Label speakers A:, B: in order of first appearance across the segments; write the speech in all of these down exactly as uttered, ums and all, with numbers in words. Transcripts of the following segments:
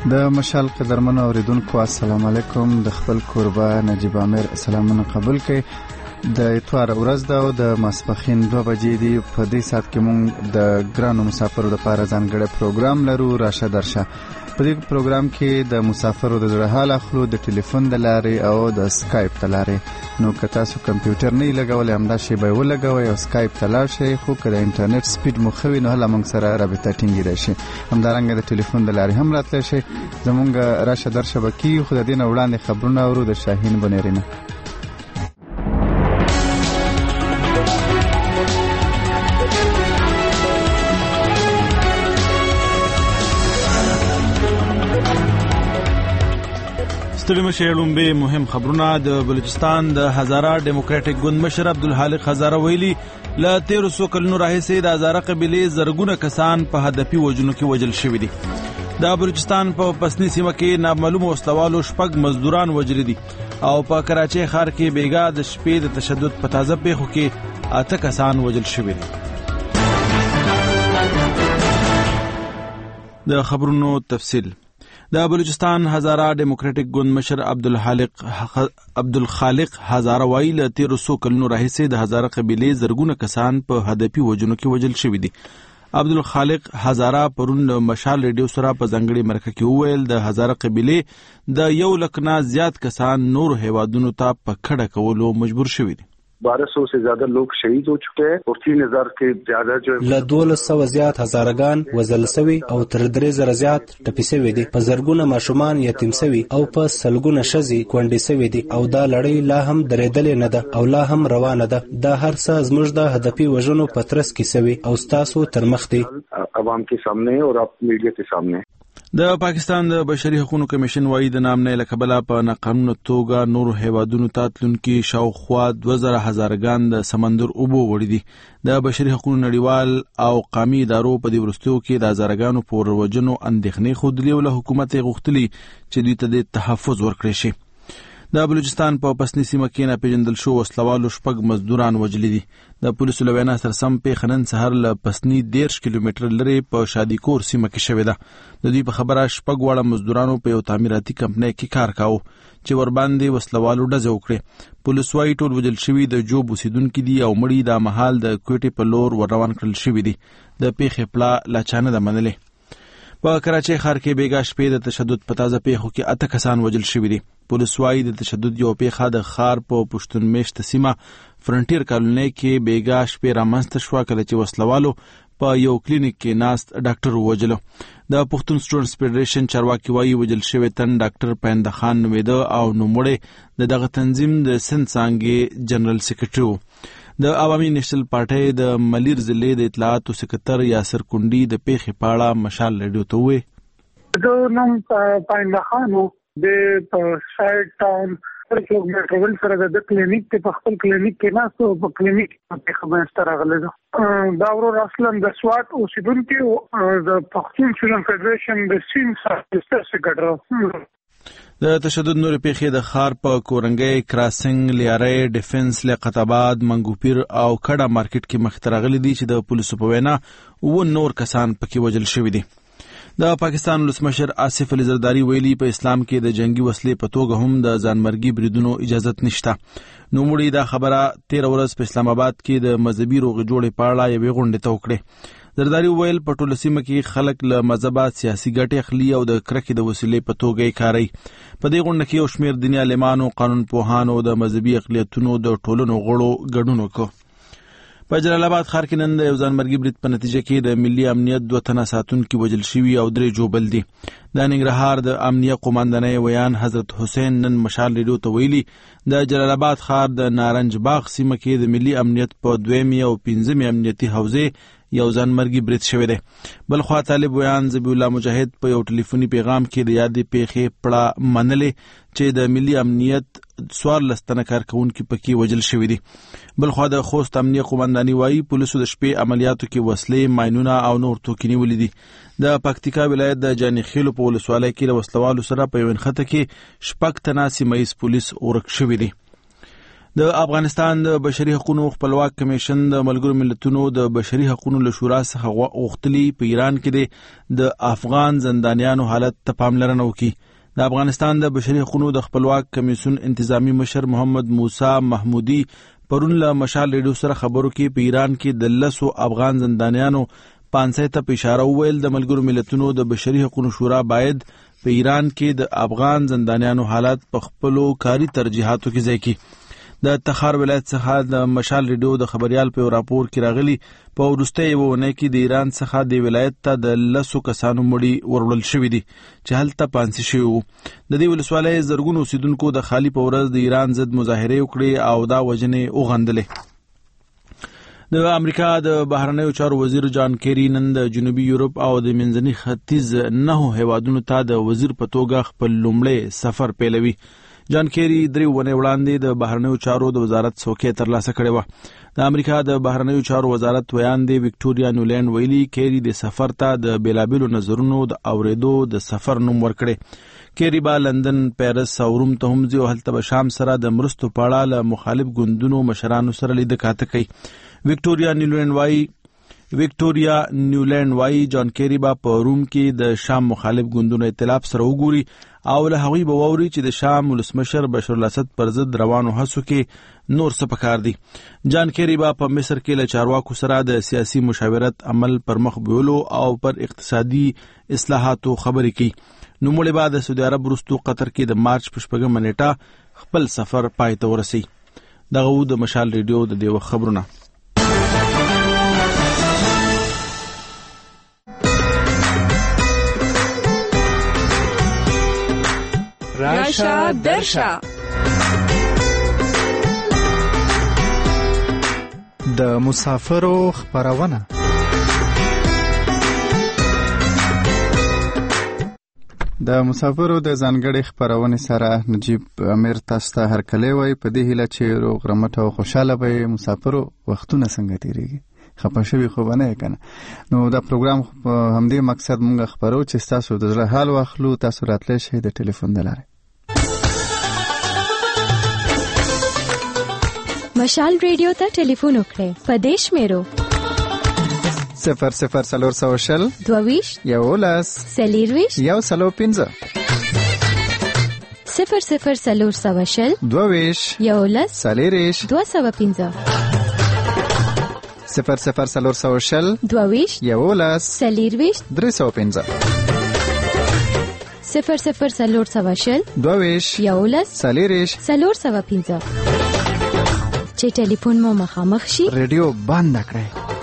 A: د مشال قدرمنو اوریدونکو السلام علیکم. د خپل کوربه نجیب عامر سلامونه قبول کړئ. د اتوار ورځ ده او د ماسپښین دوه بجې دي. په دې ساعت کې مونږ د ګرانو مسافرو لپاره ځانګړی پروګرام لرو، راشه درشه. په دې پروګرام کې د مسافرو د زړه حال اخلو د ټلیفون د لارې او د سکایپ د لارې. نو که تاسو کمپیوټر نه لګولې همدا شی به ولګوئ او سکایپ ته لاړ شئ، خو که د انټرنیټ سپیډ مو ښه وي نو هله موږ سره رابطه ټینګېدای شي. همدارنګه د ټلیفون د لارې هم راتلی شئ. زموږ راشه درشه به کېږي، خو د دې نه وړاندې خبرونه اورو د شاهین بنیرینه.
B: ستړي مشه لومبه مهم خبرونه. د بلوچستان د هزاره ډیموکراټک ګوند مشر عبدالخالق هزاره ویلي له تیرو څو کلونو راهیسې د هزاره قبیلې زرګونه کسان په هدفي وژنو کې وژل شوي دي. د بلوچستان په پسنی سیمه کې نامعلوم وسلوالو شپږ مزدوران وژلي دي او په کراچۍ ښار کې بیګا د شپې د تشدد په تازه پیښو کې اته کسان وژل شوي دي. د خبرونو تفصیل. د بلوچستان هزاره ډیموکراټک ګوند مشر عبدالخالق عبدالخالق هزاره وایي له تیرو څو کلونو راهیسې د هزاره قبیلې زرګونه کسان په هدفي وژنو کې وژل شوي دي. عبدالخالق هزاره پرون مشال ریډیو سره په ځانګړي مرکه کې وویل د هزاره قبیلې د یو لک نه زیات کسان نور هیوادونو ته په کډه کولو مجبور شوي دي.
C: بارہ سو سے زیادہ لوگ شہید ہو چکے ہیں اور تین ہزار کے زیادہ جو
D: له دولس سوه زیات هزارګان وژل شوي او تر درې زره زیات ټپي شوي دي. په زرګونه ماشومان یتیم شوي او په سلګونه ښځې کونډې شوي دي او دا لړۍ لا هم درېدلې نه ده او لا هم روانه ده. دا هر څه زموږ د هدفي وژنو په ترڅ کې شوي او ستاسو تر مخ دي،
C: عوام کے سامنے اور آپ میډیا کے سامنے.
B: د پاکستان د بشري حقوقو کمیشن وايي د نامنۍ له کبله په ناقانونه توګه نورو هیوادونو ته تلونکي شاوخوا دوه زره هزارګان د سمندر اوبو وړي دي. د بشري حقوقو نړیوال او قومي ادارو په دې وروستیو کې د هزارګانو پر وژنو اندېښنې ښودلې او له حکومت یې غوښتلي چې دوی ته د تحفظ ورکړي شي. د بلوچستان په پسنی سیمه کې ناپېژندل شو وسلوالو شپږ مزدوران وژلي دي. د پولیسو له وینا سره سم پیښه نن سهار له پسنی دېرش کیلومتره لرې په شادیکور سیمه کې شوې ده. د دوی په خبره شپږ واړه مزدورانو په یو تعمیراتي کمپنۍ کې کار کاوه چې ورباندې وسلوالو ډزې وکړې. پولیس وايي ټول وژل شوي د جوب اوسېدونکي دي او مړي د مهال د کوټې په لور ور روان کړل شوي دي. د پیښې پړه لا چا نه ده منلې. په کراچۍ ښار کې بیګا شپې د تشدد په تازه پیښو کې اته کسان وژل شوي دي. پولیس وايي د تشدد یو پیښه د ښار په پښتون میشته سیمه فرنټیر کالونۍ کې بیګا شپې رامنځته شوه کله چې وسلوالو په یو کلینیک کې ناست ډاکټر ووژلو. د پښتون سټوډنټس فیډریشن چارواکي وايي وژل شوی تن ډاکټر پاینده خان نومیده او نوموړی د دغه تنظیم د سند څانګې جنرال سیکرټري و. د عوامي نیشنل پارټۍ د ملیر ضلع د اطلاعاتو سکرتر یاسر کونډي د پیښې په اړه مشال ریډیو ته وویل.
E: زه نوم پاینده خان و د سایډ ټاون کیلومتر ول سره د کلینیک ته په خپل کلینیک کې ناست او په کلینیک کې خبرسته راغلی ده. دا ورور اصلا د سوات اوسېدونکي د پښتون سټوډنټ فیډریشن د سیند سیکرټر.
B: د تشدد نور پیښې د ښار په کورنګۍ، کراسنګ، لیارۍ، ډیفنس، لیاقت آباد، منګوپیر او کډه مارکیټ کې مخته راغلي دي چې د پولیسو په وینا اووه نور کسان پکې وژل شوي دي. د پاکستان ولسمشر آصف علي زرداري ویلي په اسلام کې د جنگي وسلې په توګه هم د ځانمرګي بریدونو اجازت نشته. نوموړي دا خبره تېره ورځ په اسلام آباد کې د مذهبي روغې جوړې په اړه یوې غونډې ته وکړې. زرداري وویل په ټوله سیمه کې خلک له مذهبه سیاسي ګټې اخلي او د کرکې د وسیلې په توګه یې کاروي. په دې غونډه کې یو شمېر دیني عالمانو، قانون پوهانو، د مذهبي اقلیتونو د ټولنو غړو ګډون وکړ. په جلال آباد ښار کې نن د یو ځانمرګي برید په نتیجه کې د ملي امنیت دوه تنه ساتونکي وژل شوي او درې جوبل دي. د ننګرهار د امنیه قوماندانۍ ویان حضرت حسین نن مشال ریډیو ته ویلي د جلال آباد ښار د نارنج باغ سیمه کې د ملي امنیت په دویمې او پنځمې امنیتي حوزې یو ځانمرګي برید شوی دی. بلخوا طالب ویان ذبیح الله مجاهد په یو ټلیفوني پیغام کې د یادې پیښې پړه منلې چې د ملي امنیت څوارلس تنه کارکوونکي پکې وژل شوي دي. بلخوا د خوست امنیه قومانداني وايي پولیسو د شپې عملیاتو کې وسلې، ماینونه او نور توکي نیولي دي. د پکتیکا ولایت د جاني خیلو په ولسوالۍ کې له وسلوالو سره په یو نښته کې شپږ تنه سیمه ییز پولیس ورک شوي دي. د افغانستان د بشري حقوقو خپلواک کمیشن د ملګرو ملتونو د بشري حقوقو له شورا څخه غوښتلي په ایران کې د افغان زندانیانو حالت ته پاملرنه وکړي. د افغانستان د بشري حقوقو د خپلواک کمیسیون انتظامی مشر محمد موسی محمودي پرون له مشال ریډیو سره خبرو کې په ایران کې د لسو افغان زندانیانو پانسۍ ته په اشاره وویل د ملګرو ملتونو د بشري حقوقو شورا باید په ایران کې د افغان زندانیانو حالت په خپلو کاري ترجیحاتو کې ځای کړي. د تخار ولایت څخه د مشال ریډیو د خبريال په راپور کې راغلي په وروستۍ ونه کې د ایران څخه د ولایت ته د لسو کسانو مړي ورول شوې دي چې هلته پانسي شوي وو. د دې ولسوالۍ زرګونو اوسیدونکو د خالي په ورځ د ایران ضد مظاهره وکړې او دا وجنې وغندلې. د امریکا د بهرنیو چارو وزیر جان کیری نن د جنوبي یورپ او د منځني ختیځ نه هیوادونو ته د وزیر په توګه خپل لومړی سفر پیلوي. جان کیری درې ونې وړاندې د بهرنیو چارو د وزارت څوکۍ ترلاسه کړې وه. د امریکا د بهرنیو چارو وزارت ویاندې وکټوریا نیولینډ ویلي کیری د سفر ته د بیلابیلو نظرونو د اوریدو د سفر نوم ورکړي. کیری با لندن، پیرس او روم ته هم ځي او هلته به شام سره د مرستو په اړه له مخالف ګوندونو مشرانو سره لیده کاته کوي. وکټوریا نیولینډ وایي وکټوریا نیولینډ وایي جان کیری با په روم کې د شام مخالف ګوندونو ائتلاف سره وګوري او له هغوی به واوري چې د شام ولسمشر بشار الاسد پر ضد روانو هڅو کې نور څه پکار دي. جان کیری با په مصر کې له چارواکو سره د سیاسي مشاورت عمل پر مخ بیولو او پر اقتصادي اصلاحاتو خبرې کوي. نوموړی به د سعودي عرب وروسته قطر کې د مارچ په شپږمه نیټه خپل سفر پای ته ورسوي. دغه و د مشال ریډیو د دې وخت خبرونه.
F: راشه درشه
A: د مسافرو خبرونه. د مسافرو د ځانګړي خبرونه سره نجیب امیر تاسو ته هرکلی وای په دې هیله چې روغ رمټ او خوشاله به مسافرو وختونه څنګه تیریږي. خپه شوي خو به نه کنه. نو دا پروګرام همدې مقصد مونږ خبرو چې تاسو د زړه حال واخلو، تاسو راتلی شئ د ټلیفون د لارې.
G: مشال ریډیو ته ټلیفون وکړئ په دې شمیرو
A: صفر صفر څلور سوه شل
G: دوه
A: یولس
G: څلېرویشت
A: یو سلو پنځه
G: صفر صفر څلور سوه شل
A: دوه
G: یولس
A: څلېرویشت
G: دوه سوه پنځه
A: صفر صفر څلور سوه شل
G: دوه
A: یولس
G: څلېرویشت
A: درې سوه پنځه
G: صفر صفر څلور سوه شل
A: دوه
G: یولس
A: څلېرویشت
G: څلور سوه پنځه. چې ټلیفون مو مخامخ شي
A: ریډیو بند کړئ.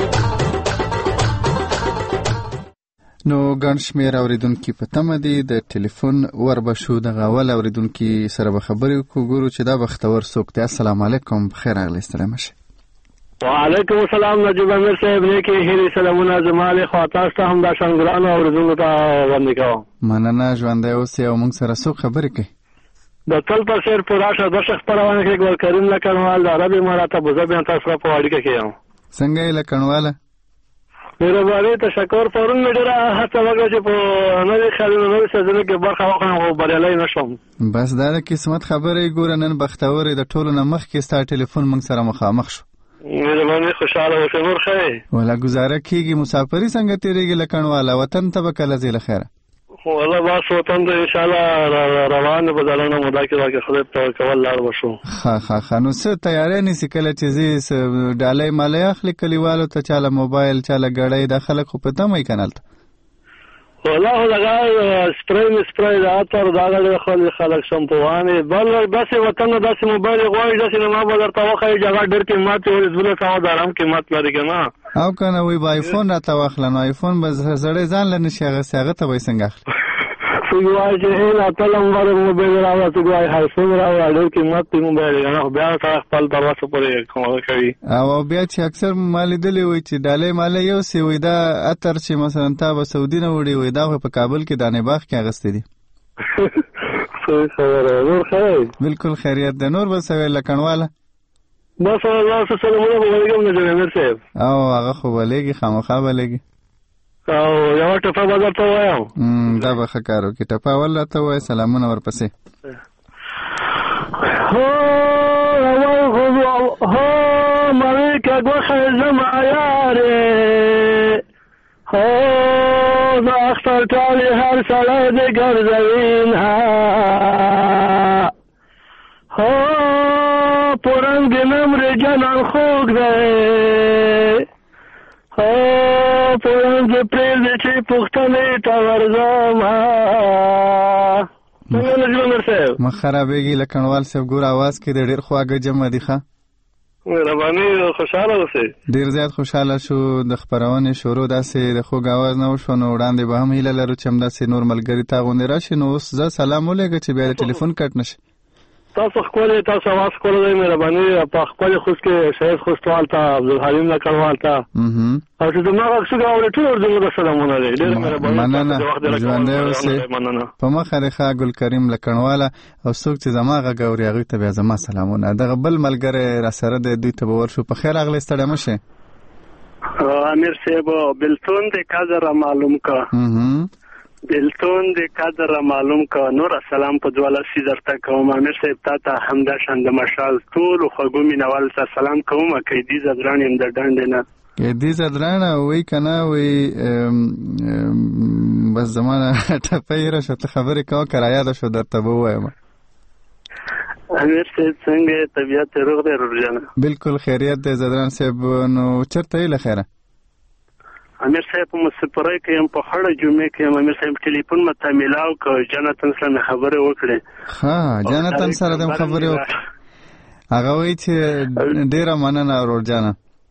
A: نو ګڼ شمېر اورېدونکي په تمه دي د ټلیفون وربشو دغه اول اورېدونکي سره به خبرې وکړو، ګورو چې دا بختور څوک دی. السلام علیکم، بخیر راغلی، ستړی مه شئ.
H: وعلیکم السلام نجیب امیر صاحب، نیکې هیلې سلامونه زما له خوا تاسو ته هم دا شنګرانو اورېدونکو ته وړاندې کوم.
A: مننه، ژوندی اوسئ او موږ سره څوک خبرې کوي؟
H: د تل په څېر په راشه درشه خپرونه کې ګل کریم لکنوال د عرب امارات ابوظبي تاسو سره په اړیکه کې یم.
A: څنګه یې لکنواله؟
H: مهرباني تشکر. پرون مې ډېره هڅه وکړه چې په نوي خیالونو نوي څیزونو کې برخه واخلم خو بریالی نه شوم.
A: بس دا د قسمت خبره یې ګوره، نن بختور د ټولو نه مخکې ستا ټلیفون موږ سره مخامخ شو.
H: مهرباني، خوشحاله اوسئ. نور ښه یې؟
A: ولا ګزاره کېږي. مسافري څنګه تېرېږي لکنواله؟ وطن ته به کله ځې له خیره؟
H: والله بس وطن ته انشاءالله روان به ځلانه موده کې راکې خدای ته کول لاړ بشو.
A: ښه ښه ښه. نو څه تیاری نیسي کله چې ځې ډالۍ مالۍ اخلي کلیوالو ته، چاله موبایل چاله ګړۍ؟ دا خلک خو په تمه یې که نه هلته؟
H: والله خو دغه سپری مې سپری د عطر دغه ډېر خلک خلک شمپوانې بل داسې وطن نه داسې موبایل یې غواړي داسې نه ما به درته وښایي چې هغه ډېر قیمت یې ورې دوولس سوه د ارام قیمت لري که نه.
A: او که نه وایي به آیفون راته واخله، نو آیفون به سړی ځان له نه شي اخیستی، هغه ته به یې څنګه اخلي؟
H: څوک وایي چې هې اتل نمبر موبایل راوړه، څوک وایي آیفون راوړه، ډېر قیمت دی موبایل که نه، خو بیا سره خپل تر وسه پورې کومه کوي. او
A: بیا چې اکثر ما لیدلي وایي چې ډالۍ مالۍ یو سي، وایي دا عطر چې مثلا تا به سعودي نه وړي، وایي دا خو په کابل کې دانې باغ کې اخیستی دي.
H: صحیح خبره. نور ښه دی؟
A: بلکل خیریت دی. نور به څه ویل لکنواله؟
H: بس الله څه سلامونه به ولیږم نجیب امیر صاحب.
A: او هغه خو به لیږي، خامخا به لیږي.
H: او یوه ټپه به درته وایم.
A: دا به ښه کار وکړي. ټپه اول راته ووایه، سلامونه ورپسې.
H: هو اول خو ګوښه زما یارې هو د اختر ټالې هر سړی دې ګرځوي نه هو په رنګ نمر جنان خوږ دی هو په رنګ پرېږدي چې پوښتنې ته ورځمه څنګه نجمه صاحب
A: مخ خرابېږي لکنډوال صاحب ګور اواز کې د ډېر خواږه جمع دي ښه
H: مهرباني خوشحاله اوسئ
A: ډېر زیات خوشحاله شو د خپرونې شروع داسې د خوږ اواز نه وشو نو وړاندې به هم هیله لرو چې همداسې نور ملګري تا غوندې راشي نو اوس زه سلام ولېږه چې بیا د ټلیفون کټ نه شي
H: تاسو ښکلی تاسو اواز ښکلی دی مهرباني په ښکلي خوست کې شهید خوستوال ته عبدالحلیم لکړوال ته او چې زما غږ څوک اوري ټول ورته زموږ سلامونه دی ډېر مهرباني
A: مننه ژوندی اوسئ په مخه دې ښه ګلکریم لکڼواله او څوک چې زما غږ اوري هغوی ته بیا زما سلامونه دغه بل ملګری راسره دی دوی ته به ورشو په خیر راغلی ستړی مه شئ
H: امیر صاحب بلتون د قدر معلوم کا بلتون د قدر معلوم کا نور السلام په دواله سي درته کوم امیر صاحب تا ته همدا شان د مشال ټول خوږو مینوال ته سلام کوم کیدی زدران يم د ډنډ نه
A: کیدی زدران وای کنه وای بس زمانه ټپې را شته خبرې کا کرایا ده شو درته وایم
H: امیر صاحب څنګه طبيعت روغ دی روزانه
A: بالکل خیریت دی زدران صاحب نو چرته یې لخيره
H: امیر صاحب په مسپرای کې هم په خړه جمعې کې امیر صاحب ټلیفون مته ملاو کو جنتن سره خبرې وکړې
A: ها جنتن سره د خبرې وکړې هغه وایي چې ډیره مننه اورور جانا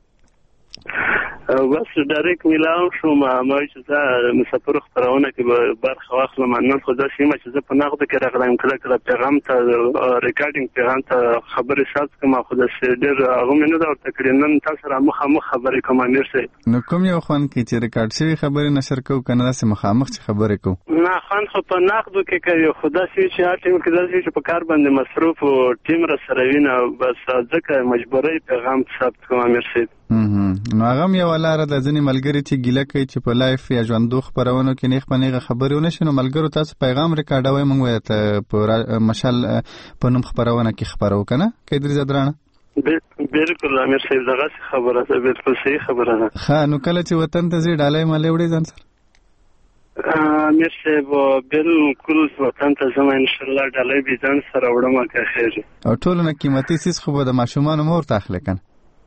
H: بس ډایرکټ ملاو شو ما ما چې دا مسافر خبرونه کې به برخه واخلم نن خو دا شیمه چې زه په نقد کې راغلم کله کله پیغام ته ریکارډینګ پیغام ته خبرې شات کوم خو دا ډېر هغه مې نه دا ورته نن تاسو را مخامخ خبرې کوم امیر صاحب
A: نو کوم یو خوان کې چې ریکارډ شوی خبرې نشر کوو کنه داسې مخامخ چې خبرې کوو
H: نه خوان خو په نقد کې کوي خدا سي چې هر ټیم کې داسې چې په کار باندې مصروف او ټیم را سره وینه بس ځکه مجبورې پیغام ثبت کوم امیر صاحب
A: نو هغه یو لاره د ځینې ملګري چې ګیله کوي چې په لایف یا ژوندو خبرونو کې نیغ په نیغه خبرې ونه شي نو ملګرو تاسو پیغام ریکارډوئ موږ ورته په مشال په نوم خبرونه کې خبرو کنه کیدری زدرانه
H: بالکل امیر صاحب دغه خبره ده بالکل صحیح خبره ده
A: ښه نو کله چې وطن ته ځي ډالۍ مالې وړي ځان سره
H: امیر صاحب بالکل وطن ته ځم ان شاء الله ډالۍ به ځان سره وړم که خیر
A: او ټول نه قیمتي سیس خو به د ماشومان مور تاخله کنه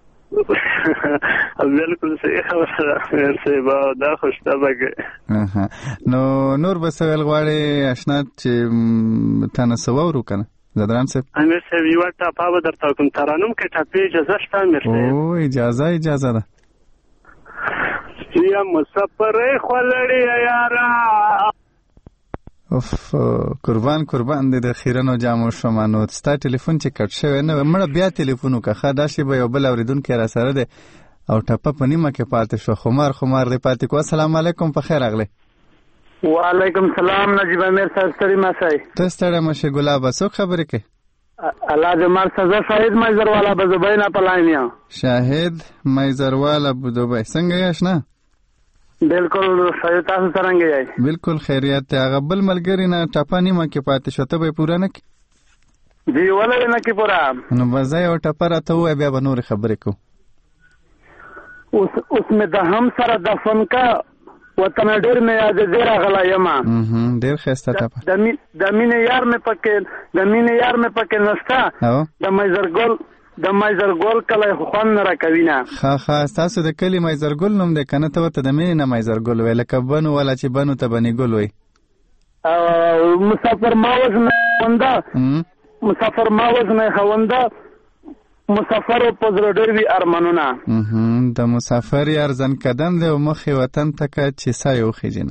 H: بالکل صحیح خبره امیر صاحب دا خوشته بګه
A: نو نور به سوال غواړي آشنا چې تاسو وورو کنه زدران صاحب
H: امیر صاحب یو ټاپا به درته کوم ترانم کې ټاپې اجازه شته امیر صاحب
A: او اجازه اجازه ده
H: یا مسافر خلړی یارا
A: اوف قربان قربان دې د خیرانو جامو شمانو ستا ټلیفون چې کټ شوی نه مړه بیا ټلیفون وکړه دا شی به یو بل اوریدونکو را سره ده او ټپه په نیمه کې پاتې شو خمار خمار دې پاتې کو السلام علیکم په خیر اغله
H: وعلیکم السلام نجیب امیر صاحب ستړي مسای
A: ته ستړي مشه ګلاب څوک خبرې کوي
H: الله دې مر سزا شاهد مایزر والا بزبینا پلاینیا
A: شاهد مایزر والا بزبای څنګه یاش نه
H: بالکل صحیح تاسو څنګه یې
A: بالکل خیریت ته هغه بل ملګری نه ټپه نیمه کې پاتې شو ته به پورا نه کی
H: دی ولې نه کی پورا
A: نو بځای او ټپره ته وای بیا به نور خبرې کو
H: اوس اوس مې د هم سره د فن کا وطن ډېر مې یاد زیرا غلا یما
A: هم ډېر خسته ټپه
H: د می د مینې یار مې پکې د مینې یار مې پکې نستا د مایزرګل د مایزرګل کله خوان را کوینا
A: ها ها تاسو د کلی مایزرګل نوم د کنه ته ته د مینې نه مایزرګل ویل کبنو ولا چې بنو ته بنی ګل وای
H: او مسافر ماوز نه وندا مسافر ماوز نه خوندا مسافر په زړه ډېر وی ارمانونه
A: د مسافر ارزن قدم دی مخ وطن ته چې سایو خېجنه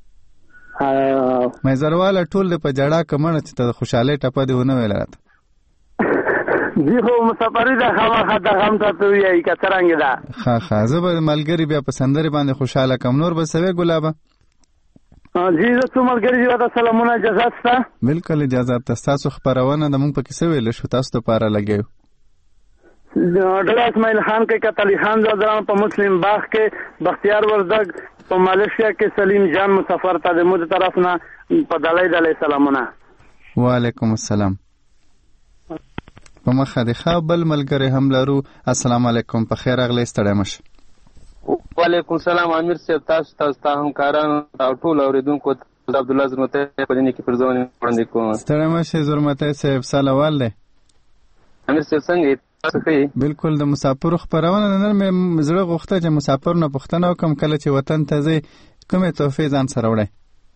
A: مایزرواله ټول په جړه کمنه چې ته خوشاله ټپه دی ونه ویل راته
H: دی خو مسافری دا خامخا دا غم ته وی ای کترنګ دا
A: ها ها زه به ملګری بیا په سندري باندې خوشاله کم نور به سوي ګلابه
H: جی زه څو ملګری دی دا سلامونه اجازه ستا
A: بالکل اجازه تاسو خبرونه د مونږ په کیسه ویل شو تاسو ته پاره لګیو
H: ډاکټر اسماعیل خان کې کتلی خان زادران په مسلم باغ کې بختیار وردګ په ماليشیا کې سلیم جان مسافر ته د مود طرف نه په دلای دلای سلامونه
A: وعلیکم السلام په مخه د ښه بل ملګری هم لرو. السلام علیکم، په خیر راغلی، ستړی مشه.
I: وعلیکم السلام امیر صاحب، تاسو تاسو ته همکاران او ټول اوریدونکو ته عبدالله زرمتی په دې کې پرځونه وړاندې کوم.
A: ستړی مشه زرمتی صاحب، سالوال دی.
I: امیر صاحب څنګه تاسو ښه؟
A: بالکل. د مسافر خبرونه نن مې زړه غوښته چې مسافر نه پوښتنه وکړم کله چې وطن ته ځئ کومې تحفې ځان سره وړئ؟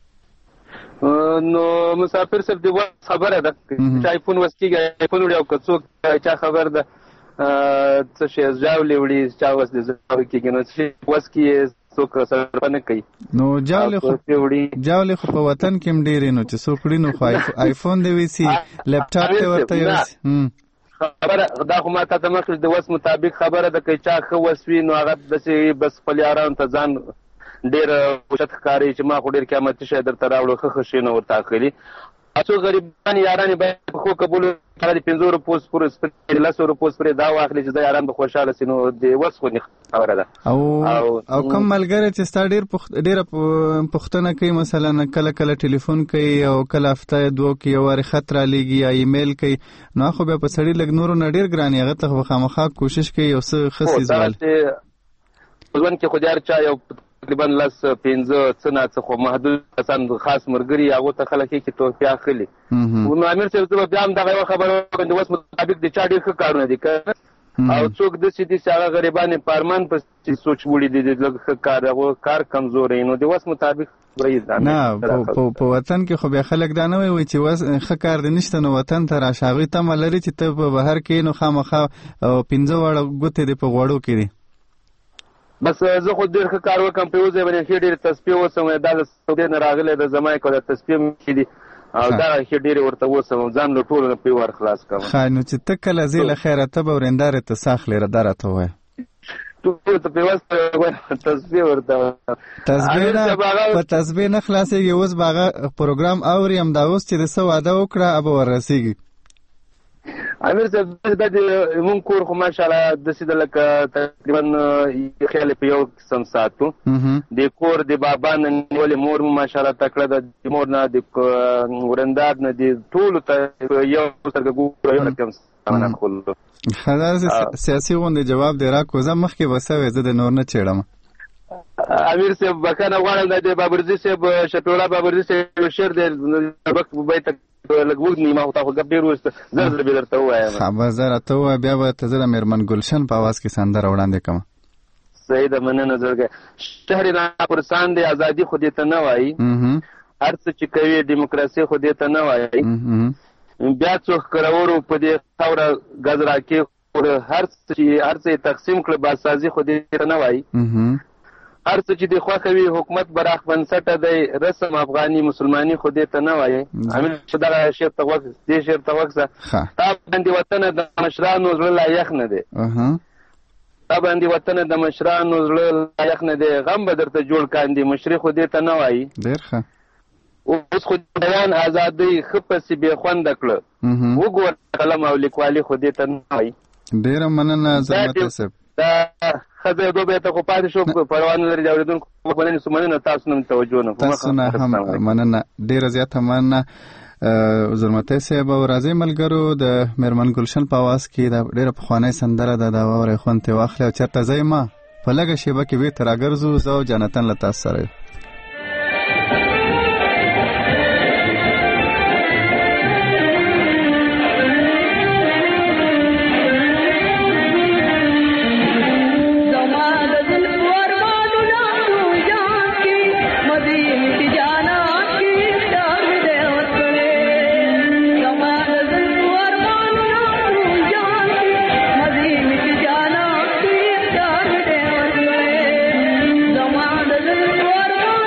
I: نو مسافر صاحب د وخت خبره ده چې آیفون وس کېږي آیفون وړي او که څوک چا خبر ده څه شی ژاولې وړي چا وس د ژاولې کېږي نو څه وس کې څوک صرفه نه کوي. نو
A: ژاولې خو ژاولې خو په وطن کې هم ډېرې نو چې څوک وړي نو خو آیفون دې ویسي لیپټاپ دې ورته یوسي.
I: خبره دا خو ما ته ته مخکې د وس مطابق خبره ده که چا ښه وس وي نو هغه داسې بس خپل یارانو ته ځان ډېر اوچت ښکاري چې ما خو ډېر قیمتي شی درته راوړو ښه ښه شیونه ورته اخلي. څو غریبان یاران باید په ښو قبولو د پنځو روپو سپورې سپرې لسو روپو سپرې دا واخلي چې دا یاران به خوشحاله سي نو د وس خو خبره ده.
A: او او کوم ملګری چې ستا ډېر ډېره پوښتنه کوي مثلا کله کله ټلیفون کوي او کله هفته دوه کې یو وارې خط رالیږي یا ایمیل کوي نو خو بیا په سړي لږ نورو نه ډېر ګران هغه ته خو خامخا کوشش کوي یو څه ښه څیز والي.
I: ژوند کې خو د هر چا یو تقریبا لس پنځه څه نه څه خو محدود کسان خاص ملګري هغو ته خلک یې کې تحفې اخلي. نو امیر صاحب زه به بیا هم دغه یوه خبره وکړم د وس مطابق د چا ډېر ښه کارونه دي که او څوک داسې دي چې هغه غریبان یې په ارمان پسې سوچ وړي دي د لږ ښه کار هغو کار کمزوری نو د وس مطابق
A: نه په وطن کې خو بیا خلک دا نه وایي چې ښه کار دی نشته نو وطن ته راشه. هغوی تمه لري چې ته په بهر کې نو خامخا پنځه واړه ګوتې دې په غوړو کې دي.
I: بس زه خو ډېر ښه کار وکړم په یو ځای باندې ښې ډېرې تسبیح وسم دا د سعودي نه راغلی د زما یې کړه تسبیح مې دي او دغه ښې ډېرې ورته وسم ځان له ټولو نه په ور خلاص کړم.
A: ښه نو چې ته کله ځې له خیره ته به ورېندارې ته سا اخلې دا راته ووایه.
I: ټولو ته په وس تسبیح ورته
A: تسبیح نه په تسبیح نه خلاصېږي. اوس به هغه پروګرام اوري همدا اوس چې د څه واده وکړه به وررسېږي.
I: امیر صاحب دا د مونږ کور خو ماشاءالله داسې ده لکه تقریبا خیال په یو قسم ساتو. د کور د بابا نه نیولې مور مو ماشاءالله تکړه ده د مور نه د ورندار نه د ټولو ته یو سترګه ګورو یو رقم سامان اخلو.
A: ښه داسې سیاسي غوندې جواب دې راکړو زه مخکې به څه وې زه د نور نه چېړم.
I: امیر صاحب بخښنه غواړم د بابرزي صاحب شفیع بابرزي صاحب شعر دی بیت لږ وږد نیمه خو تا خو ګپ ډېر وروسته زر زر بې درته ووایم.
A: ښه بس زه راته ووایه بیا به ته زه د مېرمن ګلشن په اواز کې سندره وړاندې کړم.
I: صحیح ده مننه زړګی. شهر ناپرسان دی ازادي خو دې ته نه وایي هر څه چې کوي ډیموکراسي خو دې ته نه وایي بیا څو ښکرورو په دې خاوره ګز راکې هر څه چې هر څه یې تقسیم کړه بازسازي خو دې ته نه وایي هر څه چې دې خوښه وي حکومت براخ بنسټه دی رسم افغاني مسلماني خو دې ته نه وایي. امیر چې دغه شعر ته غوږ دې شعر ته وږځه تا باندې وطنه د مشرانو زړه لایق نه دی تا باندې وطنه د مشرانو زړه لایق نه دی غم به درته جوړ کاندي مشري خو دې ته نه وایي.
A: ډېر ښه.
I: اوس خو بیان ازادۍ ښه پسې بې خونده کړه وګوره قلم او لیکوالي خو دې ته نه وایي.
A: ډېره مننه زرمتی صاحب.
I: دا ښځه دوه بیته خو پاتې شو پروا نه لري د اورېدونکو مننې سو مننه تاسو نه توجه نه کوم.
A: تاسو نه هم مننه ډېره زیاته مننه زرمتی صاحب. او راځئ ملګرو د مېرمن ګلشن په اواز کې دا ډېره پخوانۍ سندره ده دا واورئ خوند ترې واخلئ او چېرته ځئ ما په لږه شېبه کې بېرته راګرځو زه او جانتن له تاسو سره یو.
J: Come on.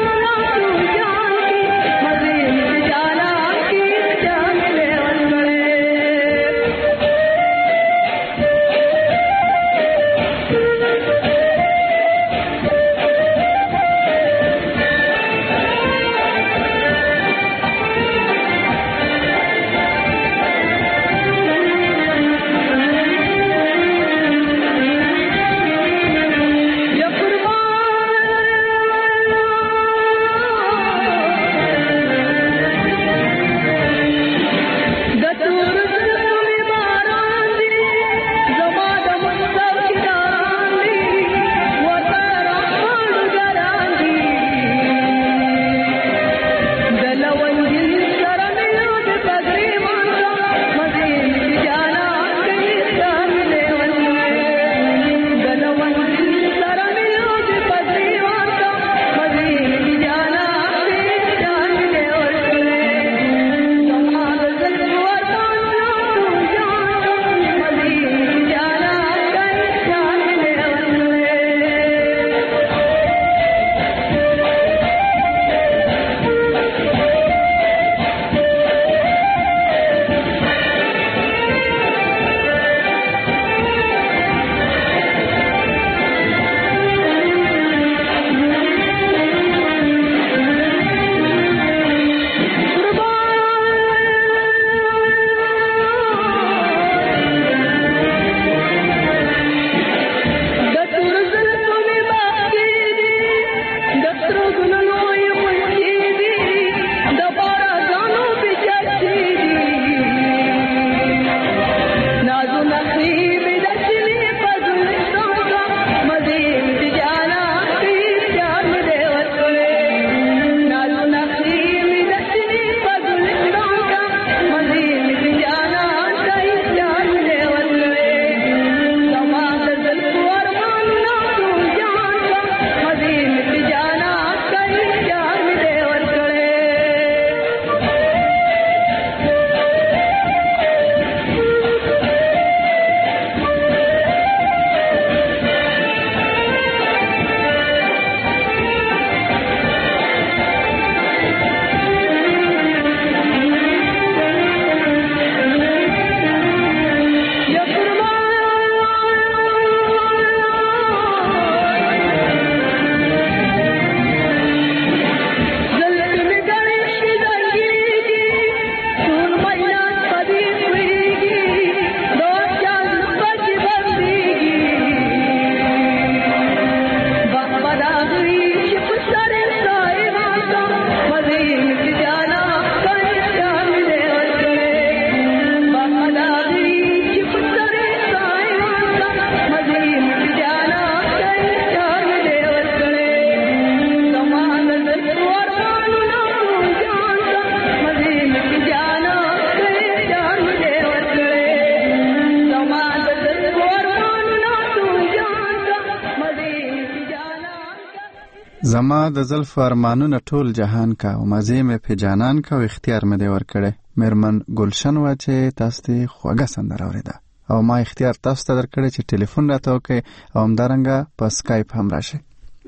A: زما د زلف ارمانونه ټول جهان کا او مزه مې په جانان کا او اختیار مې دی ورکړی. میرمن گلشن وا چې تاسو ته خوږه سندره اوریده او ما اختیار تاسو ته درکړی چې ټلیفون راته وکړئ او همدارنګه په سکایپ هم راشئ.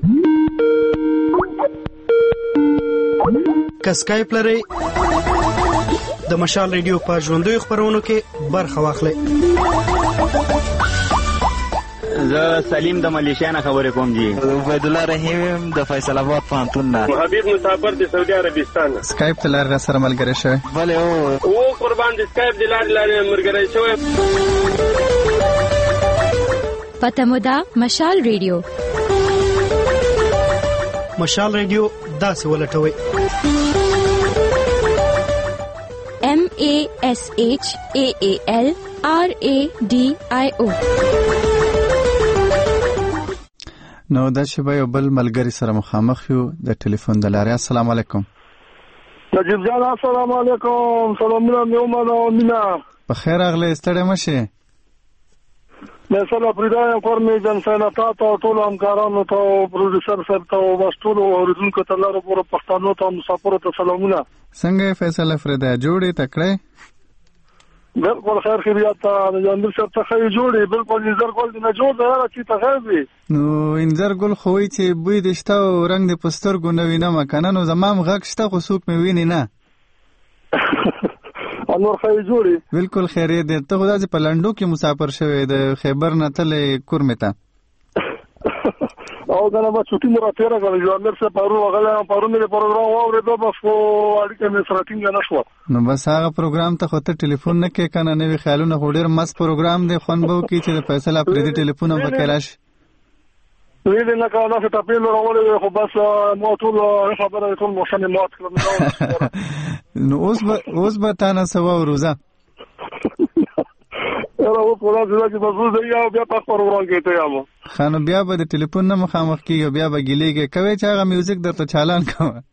J: که سکایپ لرئ د مشال ریډیو په ژوندوي خبرونو کې برخه واخلئ.
K: زه سلیم د ملیشیا نه خبرې کوم جی.
L: عبید الله رحیم د فیصل آباد پوهنتون نه.
M: حبیب مسافر د سعودي عربستان.
A: سکایپ ته لار سره ملګری شوی.
L: بله او
M: او قربان د سکایپ د لار لار ملګری شوی.
G: پته مو ده مشال ریډیو.
J: مشال ریډیو داسې ولټوي.
G: M A S H A A L R A D I O.
A: نو دا چې به یو بل ملګری سره مخامخ یو د ټلیفون د لارې. السلام علیکم.
N: نجیب جان السلام علیکم. سلامونه مې ومنه مینا.
A: په خیر راغلی ستړی مشه.
N: مې سلام پردایم کورمې جن سنتا ته ټول همکارانو ته پروډوسر سره ته واستول او اوریدونکو ته لاره پور پښتنو ته مسافر ته سلامونه.
A: څنګه فیصله فردا جوړې تکړه؟
N: بالکل خیر خیریت ته جندر شپ ته خیر جوړې بالکل انځر ګل نه جوړ دا چې ته غوي.
A: نو انځر ګل خوې چې بوی دشته او رنگ د پستر ګو نه وینم کنه نو زمام غږ شته خو څوک مې ویني نه.
N: انور خیر جوړې
A: بالکل خیریت ده. ته خدای په لندو کې مسافر شوی د خیبر نه تلې کورمته.
N: او دا نه چټي مراتب راغلی جو امر سره پرو غلا پرو مې پروګرام اورېدو بس خو اړیکه مې سره ټینګ نه شو.
A: نو بس هغه پروګرام ته خو ته ټلیفون نه کې کنه نه وی خیالونه هډر مس پروګرام دی خون بو کې چې د فیصله پر دې ټلیفون هم وکړاش.
N: ویل نه کا نه ته پیل راولې خو بس مو ټول خبره ټول موشن مات کړم.
A: نو اوس به اوس به تاسو سوا وروزه.
N: راو په لاره چې بزو دی او بیا په پروګرام کې ته یامو.
A: خانو بیا به د ټلیفون نه مخامخ کیږي بیا به ګیلېږي کوي چې هغه میوزیک درته چالان کوه.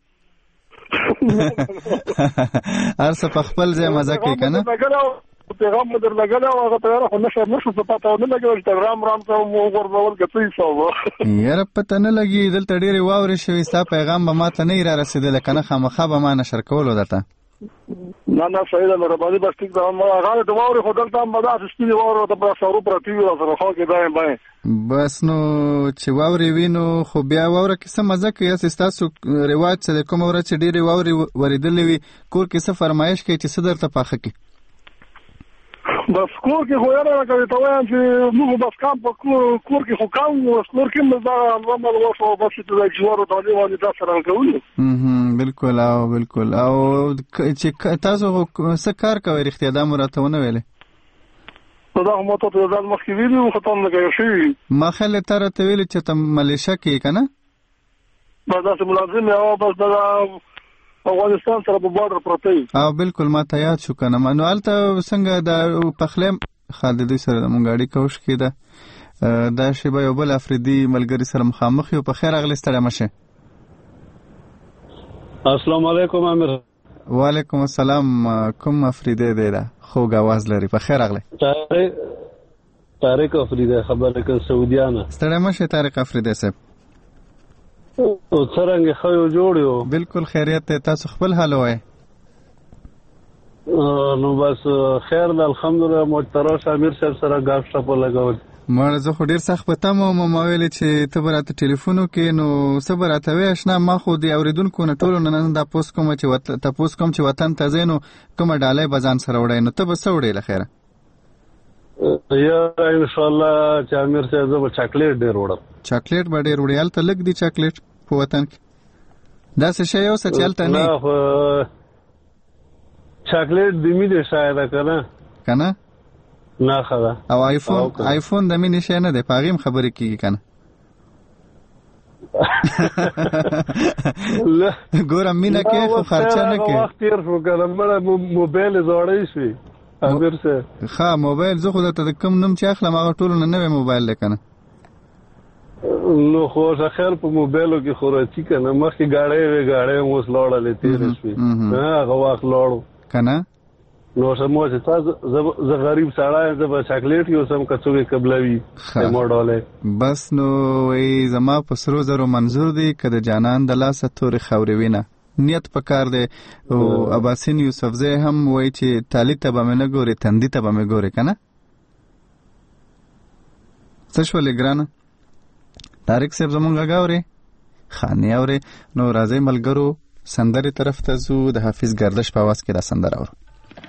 A: ارسه په خپل ځای مزه کوي کنه.
N: پیغام در لګل او هغه ته خو نشه نشو څه پاتاو نه لګول چې رام رام ته مو ورول کتي سو.
A: یاره پته نه لګي دلته ډېری واوري شوی ستا پیغام به ماته نه را رسیدل کنه خامخا به ما نشر کولو درته.
N: نه نه صحیح ده مهرباني بس ټیک ده ما هغه د واوري خو دلته هم بدا سپینې واورو ته پر سارو پرتی وي سره خو کې دایم باندې.
A: بس نو چې واوري وینو خو بیا واوره کې څه مزه کوي چې تاسو رواج څه کوم ورځ چې ډېری واوري ورېدلې وي کور کې څه فرمایش کوي چې څه درته پاخه کی.
N: بس کور کې خو یاره کوي ته وایم چې موږ بس کام په کور کې خو کام کور کې مزه الله وشو بس چې جوړو ته دی دا سره کوي.
A: هم بالکل او بالکل او چې تاسو څه کار کوي رښتیا دا مراته ونه ویلې.
N: دا مو ته ځل مخکې ویلو خو تاسو نه کوي شي.
A: ما خل تر ته ویل چې ته ملیشیا کې کنه.
N: بس دا ملازم او بس دا افغانستان سره په بارډر پروت
A: او بالکل ما ته یاد شو کنه منوال ته څنګه د پخلم خالد سره د مونږ اړیکه کوش کېده دا شی به یو بل افریدي ملګری سره مخامخ یو په خیر اغلی ستړی مشه.
O: السلام علیکم امیر.
A: وعلیکم السلام. کوم افریدی دی دا خوږ आवाज لري په خیر اغلی.
O: طارق طارق افریدی خبره کوي سعودیانه.
A: ستړی مشه طارق افریدی صاحب.
O: او څنګه خو جوړیو.
A: بالکل خیریت ته تاسو خپل حال وای.
O: نو بس خیر الحمدلله محترم امیر صاحب سره غاښ ټاپ لګول.
A: مړ زه خو ډیر سخت پته مو ما ویل چې ته براته ټلیفون کې نو صبر اته وې آشنا ما خو دی اوریدونکو نه ټولو نه دا پوس کوم چې وت تاسو کوم چې وطن ته زینو کومه ډالۍ بزان سره وړای نو ته به سوړې لخيره.
O: یا ان شاء الله چې امیر صاحب زه چاکلیټ ډیر وړم.
A: چاکلیټ به ډیر وړي الته لګ دی چاکلیټ په وطن کې دا څه شی اوس چلته نه.
O: چاکلیټ د می دې شاید کنه
A: کنه
O: نه خدا
A: او آیفون آیفون د مینې شي نه دی پاغیم خبرې کیږي کنه. ګورم مینا کې خو خرچه نه کې
O: وخت تیر شو کنه مړ موبایل زوړی شي امیر سره.
A: ها موبایل زه خو ته کم نوم چې اخلم هغه ټول نه نوې موبایل لکنه.
O: نو خو ځخر په موبایلو کې خو راځي کنه مخکې گاډي وی گاډي موس لوړلې تیر شي هغه وخت لوړو
A: کنه.
O: نو سمو چې تاسو زه غریب سړی زه به چاکلیټ یو سم کڅوګه قبلوي موډاله
A: بس نو وای زما په سرو زرو منظور دی کده جانان د لاسه تورې خوري وینه نیت پکار دی او اباسین یوسف زه هم وای چې تالی ته به مې نه ګوري تندی ته به مې ګوري کنه څه شو لګرانه طارق صاحب زمونږ غاوري خاني اوري نو راځي ملګرو سندري طرف ته زو د حافظ گردش په आवाज کې را سندر اورو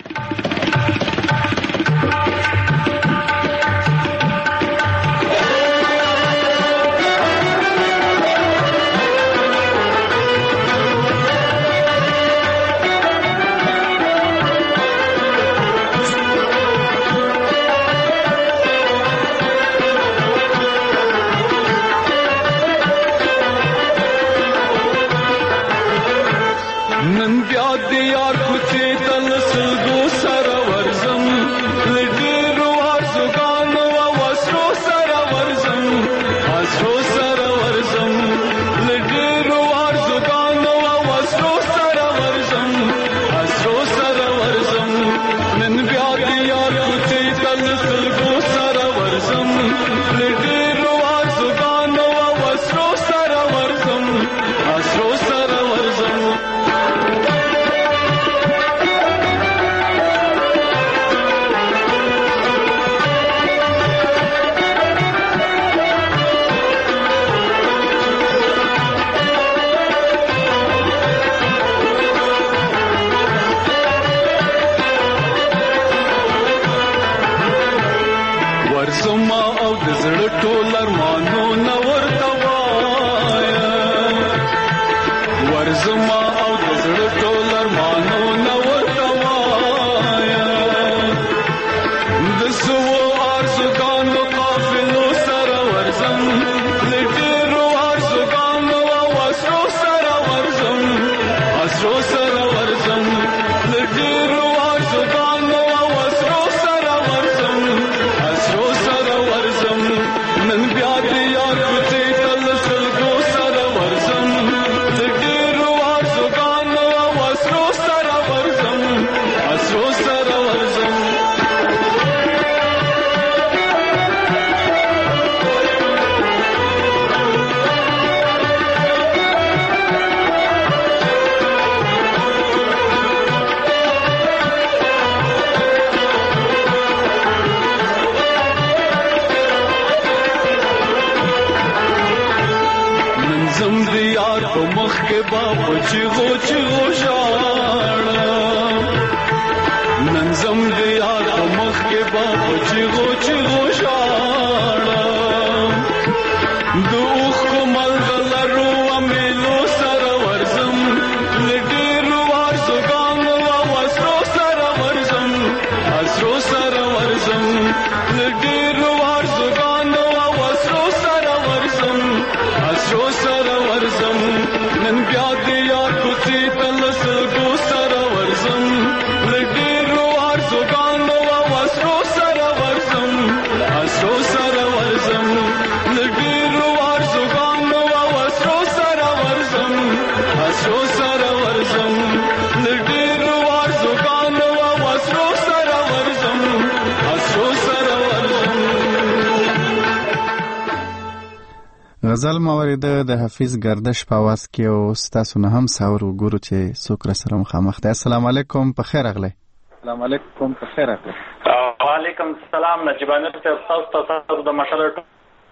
A: غزل مورید د حافظ گردش په आवाज کې او ستاسو نه هم ساور وګورو چې څوک را سره مخامخ دی. السلام علیکم، په خیر اغلی.
P: السلام علیکم، په خیر اغلی.
Q: وعلیکم السلام. نجیب امیر صاحب تاسو ته د مشاله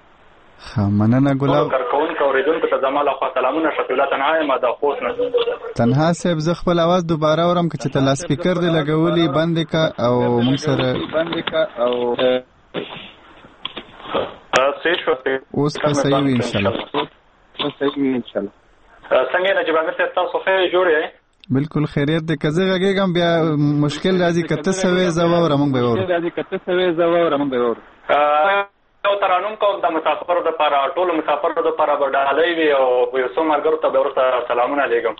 A: مننه ګلاب
Q: کارکون کوریدونکو ته زما له خوا سلامونه. شفیع الله تنها ما د خوښ نه
A: تنها صاحب زه خپل आवाज دوباره اورم که چې ته لاس سپیکر دی لګولي بند کا او موږ سره
P: بند کا او
A: اوس په صحیح وي ان شاء الله.
P: اوس صحیح وي ان شاء الله.
Q: څنګه نجیب امیر صاحب تاسو خیر جوړ یې؟
A: بالکل خیریت دی. که زه غږیږم بیا مشکل راځي که ته څه وایې زه واورم موږ به واورو.
P: راځي که ته څه وایې زه واورم موږ به واورو.
Q: یو ترانوم کوم د مسافرو دپاره ټولو مسافرو دپاره به ډالۍ وي او یو څو ملګرو ته به وروسته سلامونه لیږم.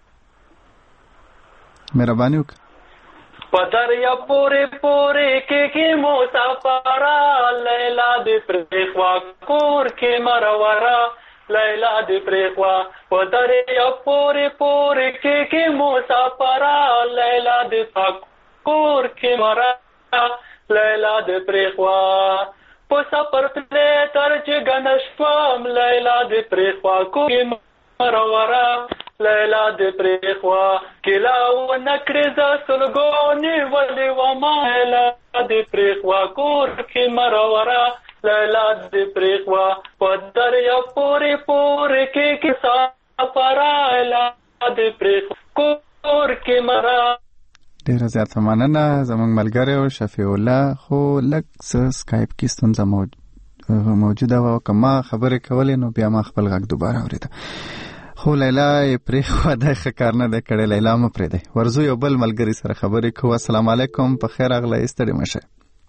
A: مهرباني وکړه.
Q: په دریا پورې پورې کې کې مسافره لیلا دې پرېښوا کور کې مروره لیلا دې پرېښوا په دریا پورې پورې کې کې مسافره لیلا دې کور کې مرا لیلا دې پرېخوا په سفر تلې تر چې ګڼه شوم لیلا دې پرېخوا کور کې مرورا لیلا دې پرېخوا کیلا ونه کړې زه سلګو نیولې وما لیلا دې پرېخوا کور کې مرورا لیلا دې پرېخوا په دریا پورې پورې کې کیسه پرا لیلا دې پرېخوا کور کې مرا.
A: ډیره زیاته مننه. زموږ ملګری او شفیع الله خو لږ څه سکایپ کې ستونزه موجوده وه او که ما خبرې کولې نو بیا ما خپل غږ دوباره اورېده. خو لیلا یې پرېښوه، دا ښه کار نه دی کړی. لیلا مه پرېږدئ. ورځو یو بل ملګري سره خبرې کوو. السلام علیکم، په خیر راغلی، ستړي مه شئ.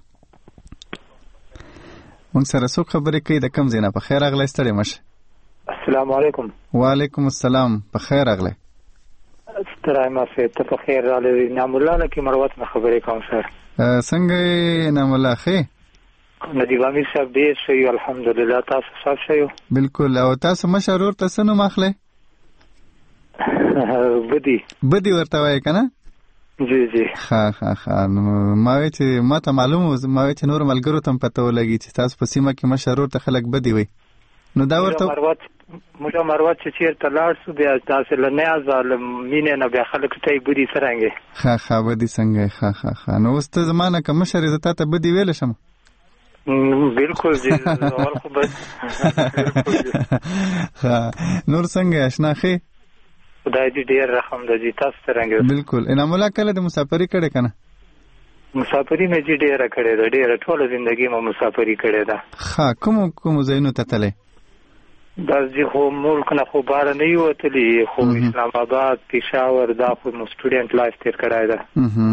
A: موږ سره څوک خبرې کوي؟ د کوم ځای نه؟ په خیر راغلی، ستړي مه شئ.
R: السلام علیکم.
A: وعلیکم السلام، په خیر راغلی.
R: ستړی مه شئ، ته په خیر راغلی. انعام الله نه کې مروت نه خبرې کوم سر.
A: څنګه یې انعام الله؟ ښې
R: نجیب امیر صاحب ډېر ښه یو الحمدلله. تاسو صاحب ښه یو؟
A: بلکل. او تاسو مشر ورور ته څه نوم اخلئ؟
R: بدی
A: بدی ورته وایي که نه؟
R: جی جی.
A: ښه ښه ښه. نو ما وایي چې ما ته معلوم و، ما وایي چې نور ملګرو ته هم پته ولګي چې تاسو په سیمه کې مشر ورور ته خلک بدي وایي. نو دا ورته
R: موږ مروت چې چېرته لاړ شو بیا داسې له نیازه له مینې نه بیا خلک ته یې بدي څرنګې.
A: ښه ښه بدي څنګه؟ ښه ښه ښه. نو اوس ته زما نه که مشر یې زه تا ته بدي ویلی شم؟
R: بلکل جی.
A: نور څنګه اشنا ښې؟
R: خدای دې ډېر رحم ده جی. تاسو څرنګه؟
A: بلکل. انعام الله کله د مسافري کړې که نه؟
R: مسافري مې جی ډېره کړې ده، ډېره. ټوله زندګي مې مسافري کړې ده.
A: ښه. کومو کومو ځایونو ته تللی؟
R: بس جی خو ملک نه خو بهر نه یو وتلي، خو اسلام آباد، پېښور، دا خو مو سټوډنټ لایف تېر کړی ده.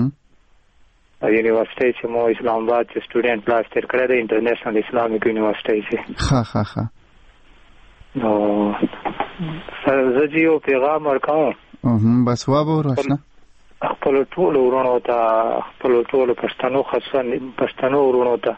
R: یونیورسټۍ چې مو اسلام آباد چې سټوډنټ لایف تېر کړی ده، انټرنیشنل اسلامیک یونیورسټۍ چې.
A: ښه ښه ښه.
R: نو زه جی یو پیغام ورکوم.
A: بس وا به وراشنه
R: خپلو ټولو وروڼو ته، خپلو ټولو پښتنو خاصه پښتنو وروڼو ته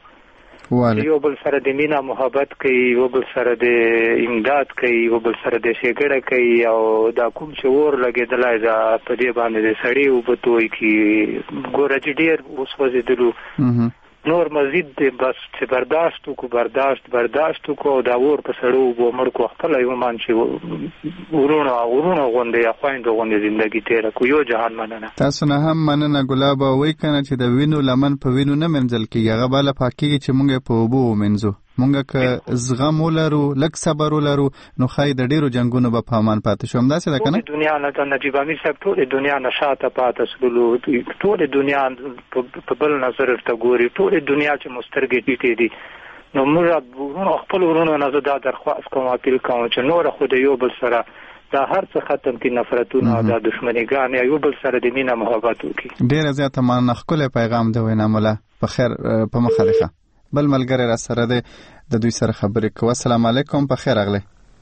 R: یو بل سره د مینا محبت کوي، یو بل سره د امداد کوي، یو بل سره د ښېګړه کوي. او دا کوم چې اور لګېدلی ده په دې باندې د سړې اوبه توی کړي. ګوره چې ډېر وسوځېدلو، نور مزید دی بس چې برداشت وکړو، برداشت برداشت وکړو او دا اور په سړو اوبو مړ کړو. خپله یو مان چې ورونه ورونه غوندې یا خویندو غوندې زندګي تېره کړو. یو جهان مننه.
A: تاسو نه هم مننه ګلابه. وایي که نه چې د وینو لمن په وینو نه منځل کېږي، هغه به له پاکېږي چې مونږ یې په اوبو ومینځو. مونږ که زغم ولرو، لږ صبر ولرو، نو ښایي د ډېرو جنګونو به په امان پاتې شو. همداسې ده که نه؟
R: ټولې دنیا نه د نجیب امیر صاحب ټولې دنیا نه شاته پاتې شولو. ټولې دنیا په بل نظر ورته ګوري. ټولې دنیا چې مو سترګې ټیټې دي. نو موږ خپل ورونو نه زه دا درخواست کوم، اپیل کوم چې نوره خو د یو بل سره دا هر څه ختم کړي، نفرتونه او دا دښمنیګانې، یو بل سره د مینه محبت وکړي.
A: ډېره زیاته مننه. ښکلی پیغام دی انعام الله. په خیر په مخه دی. ښه. بل ملګری را سره دی، د دوی سره خبرې کوو. السلام علیکم، په خیر راغلی.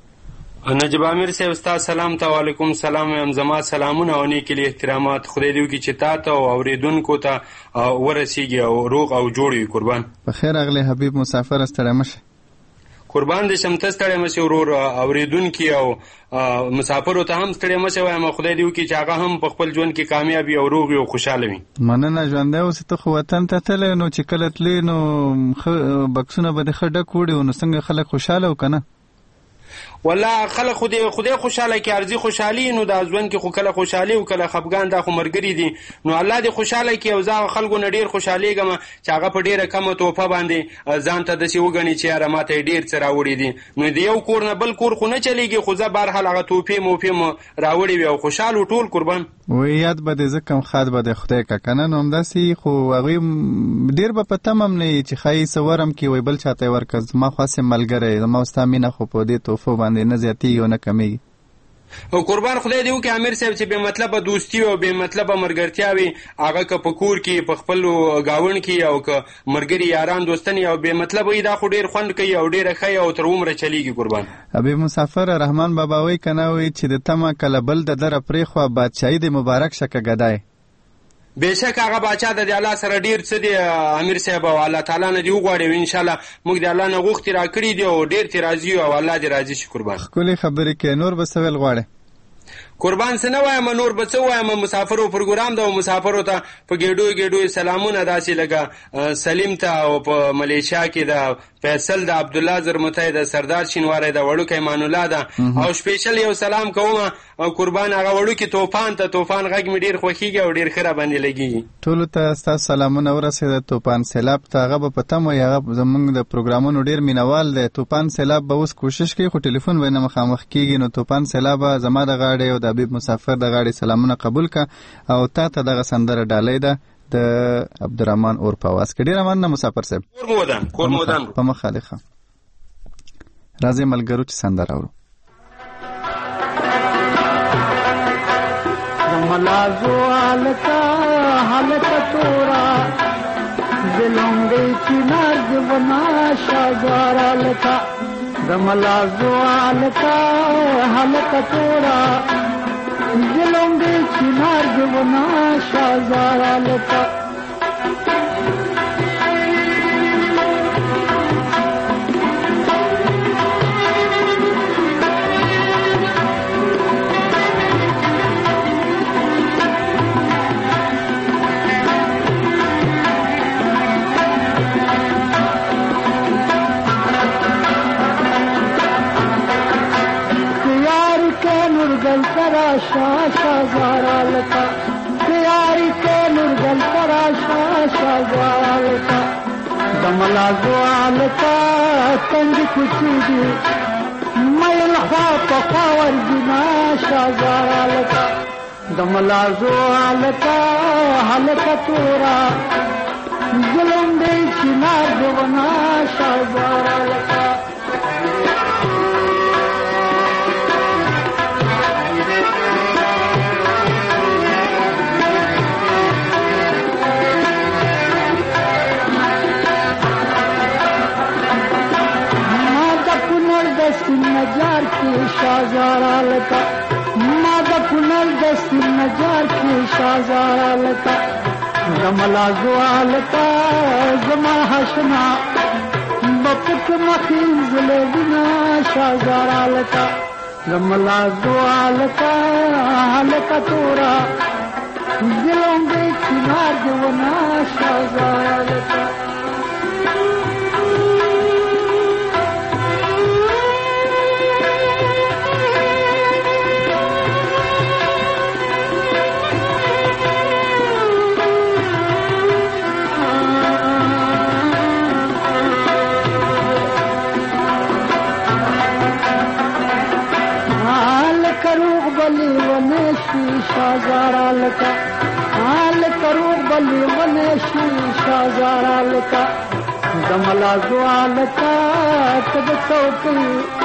S: نجیب امیر صاحب ستا سلام ته. وعلیکم سلام. یم زما سلامونه او نیکې احترامات. خدای دې وکړي چې تا ته او اورېدونکو ته ورسیږي او روغ او جوړ وي. قربان.
A: په خیر راغلی حبیب مسافر، ستړی مه شې.
S: قربان دې شم، ته ستړی مه شې ورور. اورېدونکي او مسافرو ته هم ستړی مه شې وایم. خدای دې وکړي چې هغه هم په خپل ژوند کې کامیاب وي او روغ وي او خوشحاله وي.
A: مننه. ژوندی اوسې. ته خو وطن ته تللی، نو چې کله تلې نو بکسونه به دې ښه ډک وړي وو، نو څنګه خلک خوشحاله و که نه؟
S: والله خلک خو دې خدای خوشحاله کړي، ارزي خوشحالي. نو دا ژوند کې خو کله خوشحالي او کله خفګان، دا خو مرګري دي. نو الله دې خوشحاله کړي. او زه خلکو نه ډېر خوشحالېږم چې هغه په ډېره کمه توفه باندې ځان ته داسې وګڼي چې یاره ما ته یې ډېر څه راوړي دي. نو د یو کور نه بل کور خو نه چلېږي، خو زه بهرحال هغه توفې موفې مو راوړې وي او خوشحال و ټول. قربان.
A: وایي یاد به دې ځکه خاد به د خدای که که نه، نو همداسې خو هغوی ډېر به په تم هم نه وي چې ښایي څه ورم کړي، وایي بل چا ته یې ورکړه. زما خو هسې ملګری، زما او ستا مینه خو په دې توفو باندې نه زیاتېږي او نه کمیږي.
S: او قربان خدای دې وکړي امیر صاحب چې بې مطلبه دوستي او بې مطلبه ملګرتیا وي، هغه که په کور کې په خپل ګاونډ کې او که ملګري یاران دوستان او بې مطلبه وي، دا خو ډېر خوند کوي او ډېره ښه او تر عمره چلیږي. قربان.
A: حبیب مسافر رحمان بابا وایي که نه، وایي چې د تمه کله بل د دره پرېښوه، بادشاهي د مبارک شه که ګدای.
S: بېشک هغه باچا د الله سره ډېر څه دی امیر صاحب، او الله تعالی نه دې وغواړي او انشاءالله موږ د الله نه غوښتې راکړي دي او ډېر ترې راضي یو او الله دې راضي شي. قربان.
A: ښکلې خبرې کوې. نور به څه ویل غواړې؟
S: قربان څه نه وایم نور به څه وایم مسافرو پروګرام دا مسافرو ته په ګېډو ګېډو سلامونه داسې لګه سلیم ته او په ملیشیا کې د فیصل د عبد الله زرمتی د سردار شینواری د وړوکی ایمان الله ده او سپیشل یو سلام کوم قربان هغه وړوکی طوفان ته طوفان غږ مې ډیر خوښیږي او ډیر ښه راباندې لګیږي.
A: ټولو ته ستاسو سلامونه ورسېده. طوفان سیلاب ته هغه به په تمه وي، هغه زموږ د پروګرامونو ډیر مینوال دی. طوفان سیلاب به اوس کوشش کوي خو ټلیفون به نه مخامخ کیږي. نو طوفان سیلاب زما د غاړې او د حبیب مسافر د غاړې سلامونه قبول کا او تا ته دغه سندره ډالۍ ده د عبدالرحمن اور په आवाज کې. ډیر مننه مسافر صاحب.
S: کور مودان کور مودان
A: په مخالفه راځي ملګرو چې سندره اورو.
T: ملازو حالتا حالتا تورا دلونگی چنار دیونا شازار حالتا دملازو حالتا حالتا تورا دلونگی چنار دیونا شازار حالتا شازارالتا تیاری کے نرگل تراشا شازارالتا دملازوالتا تنگ کچی دی میل خواب خواور جنا شازارالتا دملازوالتا حالتا تورا ظلم دی چنار دونا شازارالتا नजार की शाहजारा लता मादा कुनल दस्ती नजार की शाहजारा लता जमला जुआलता जमा हसना बपुक मखीज लेना शाहजारा लता जमला जुआलता हलका तोरा दिलों में किनार जवना शाहजारा लता शाहजारा लता हाल करूँ बली वनेशी शाहजारा लता दमला जुआलता तब चौकी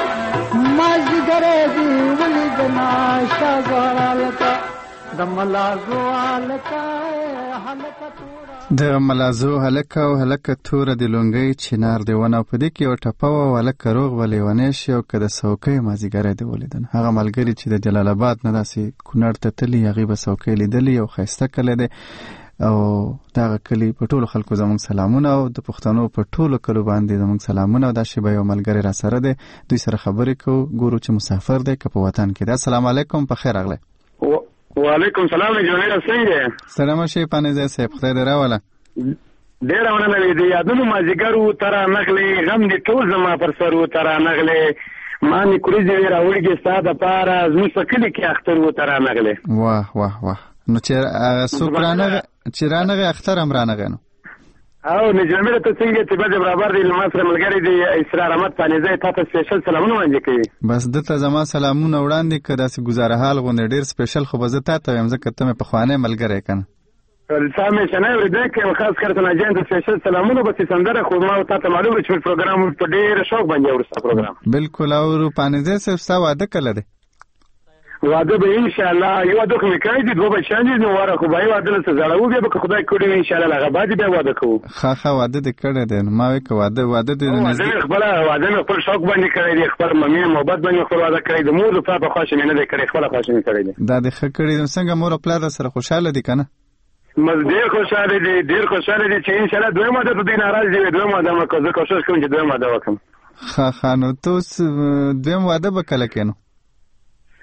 T: माजी गरेदी वली जना शाहजारा लता दमला जुआलता हलका
A: د ملازو هلکه او هلکه توره د لونګۍ چنار دی ونه په دې کې یو ټپه وه هلکه روغ به لیونی شي او که د څوکۍ مازدیګری دې ولیدن. هغه ملګري چې د جلال آباد نه داسې کونړ ته تلي هغې به څوکۍ لیدلي او ښایسته کلی دی او دغه کلي په ټولو خلکو زموږ سلامونه او د پښتنو په ټولو کلو باندې زموږ سلامونه او دا شیبه یو ملګری را سره دی دوی سره خبرې کوو ګورو چې مسافر دی که په وطن کې دی. السلام علیکم په خیر راغلی.
H: وعلیکم سلام جوړه څنګه
A: سلام شي پانیزه صاحب خدای دې راوله
H: ډیر مننه دې یادونو مازیګرو تر نغلې غم دې ټول زما پر سر و تر نغلې ما نې کورځې راوړګې ساده پاره زموږ په کلی کې اختر و تر نغلې.
A: واه واه واه نو چې سوکرانه چې رانغه اختر هم رانغه نو
H: او نجمه ته څنګه چې بده برابر دی لمسره ملګری دی اسرار احمد پانیزه تاسو سپیشل سلامونه وانځي کوي.
A: بس دته زما سلامونه وړاندې کړه چې گزاره حال غونډه ډیر سپیشل خو به زه تاسو هم ځکه ته په خوانه ملګری کنه
H: سامي شنه ورته کې خاص کړه نه جان ته سپیشل سلامونه به سندره خو ما ته معلومه چې پروګرام په ډیر شوق باندې ورسته پروګرام
A: بالکل او پانیزه صاحب ستا واده کړل دی
H: واده به ان شاء الله یو دوه کوم کوي د دوه بچیان دي نو واره خو به واده له زړه وګه به خدای کړی ان شاء الله هغه بعد به واده کوو.
A: خا خا واده دې کړی دی نو ما وی کو واده واده دې نه
H: نږدې خپل واده نه خپل شوق باندې کړی دی خپل ممنه محبت باندې خپل واده کړی دی مور په په خوښ نه دی کړی خپل خوښ نه کړی دی
A: دا د خکړی څنګه مور خپل سره خوشاله دي کنه
H: مز ډیر خوشاله دي ډیر خوشاله دي چې ان شاء الله دوه ماده ته دین ناراض دي دوه ماده ما کوزه کوشش کوم چې دوه ماده وکم.
A: خا خا نو تاسو دوه ماده وکړه کینو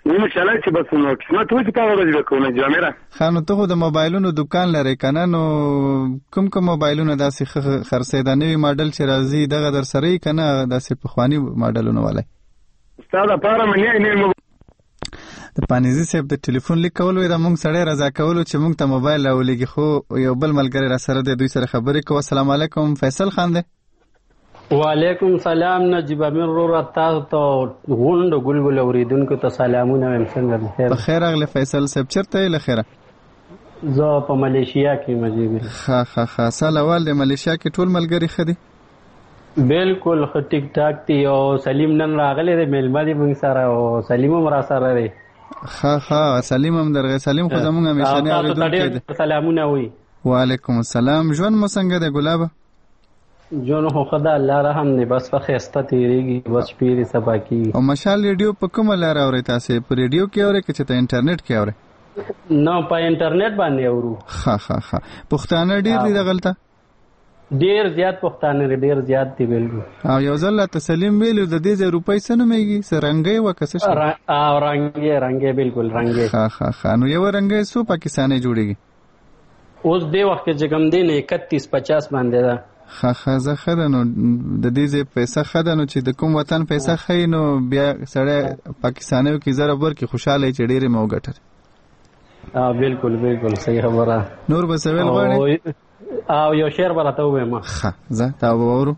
C: نو چلای چې بس نو قسمت وځي په ورځ وکونه جامره
A: خانو ته خو د موبایلونو دکان لري کنه نو کوم کوم موبایلونه داسې خرڅېدا نوی ماډل چې راځي دغه در سره کنه داسې پخوانی ماډلونه والے
C: استاد لپاره مې نه
A: د پانیزي صاحب د ټلیفون لیک کول وي د مونږ سړی رضا کولو چې مونږ ته موبایل راولېږي خو یو بل ملګری را سره د دوی سره خبرې کوو. السلام علیکم فیصل خان دی.
U: وعلیکم سلام نجیب امیر رو تاسو ته غونډ ګلګل اوریدونکو ته سلامونه وایم. څنګه
A: بخیر بخیر اغله فیصل صاحب چیرته یې لخيره؟
U: زه په ملیشیا کې مجيب.
A: ها ها ها سلام د ملیشیا کې ټول ملګری خدي
U: بالکل خ ټیک ټاک دی او سلیم نن راغلی دی ملما دی موږ سره او سلیم هم را سره دی.
A: ها ها سلیم هم درغه سلیم خو زمونږ همیشنی اوریدونکو دی.
U: سلامونه وي.
A: وعلیکم السلام. ژوند مو څنګه دی ګلاب؟
U: جون خو خدا الله رحم نه بس په خسته تیریږي بس پیری سبا کی.
A: او مشال ریډیو په کوم لار اوري تاسو؟ په ریډیو کې اوري چې ته انټرنیټ کې اوري؟
U: نو په انټرنیټ باندې اورو.
A: ها ها ها پښتانه ډیر دي دغلطه؟
U: ډیر زیات پښتانه ډیر زیات دي بالکل.
A: او یو ځل تسلیم ویلو د دې روپۍ سره مېږي سرنګي وکسه شو.
U: او رنگي رنگي بالکل رنگي.
A: ها ها ها نو یو رنگي سو پاکستاني جوړيږي.
U: اوس دې وخت کې چې کوم دین اکتیس پچاس باندې ده.
A: خا خزه خدانو د دې ځې پیسې خدانو چې د کوم وطن پیسې خې نو بیا سړی پاکستانیو کې زره بر کې خوشاله چې ډېرې مو ګټل.
U: اه بالکل بالکل صحیح خبره.
A: نور به سوال غواړي
U: او یو شعر براته وایم.
A: ښه زه تا وورو.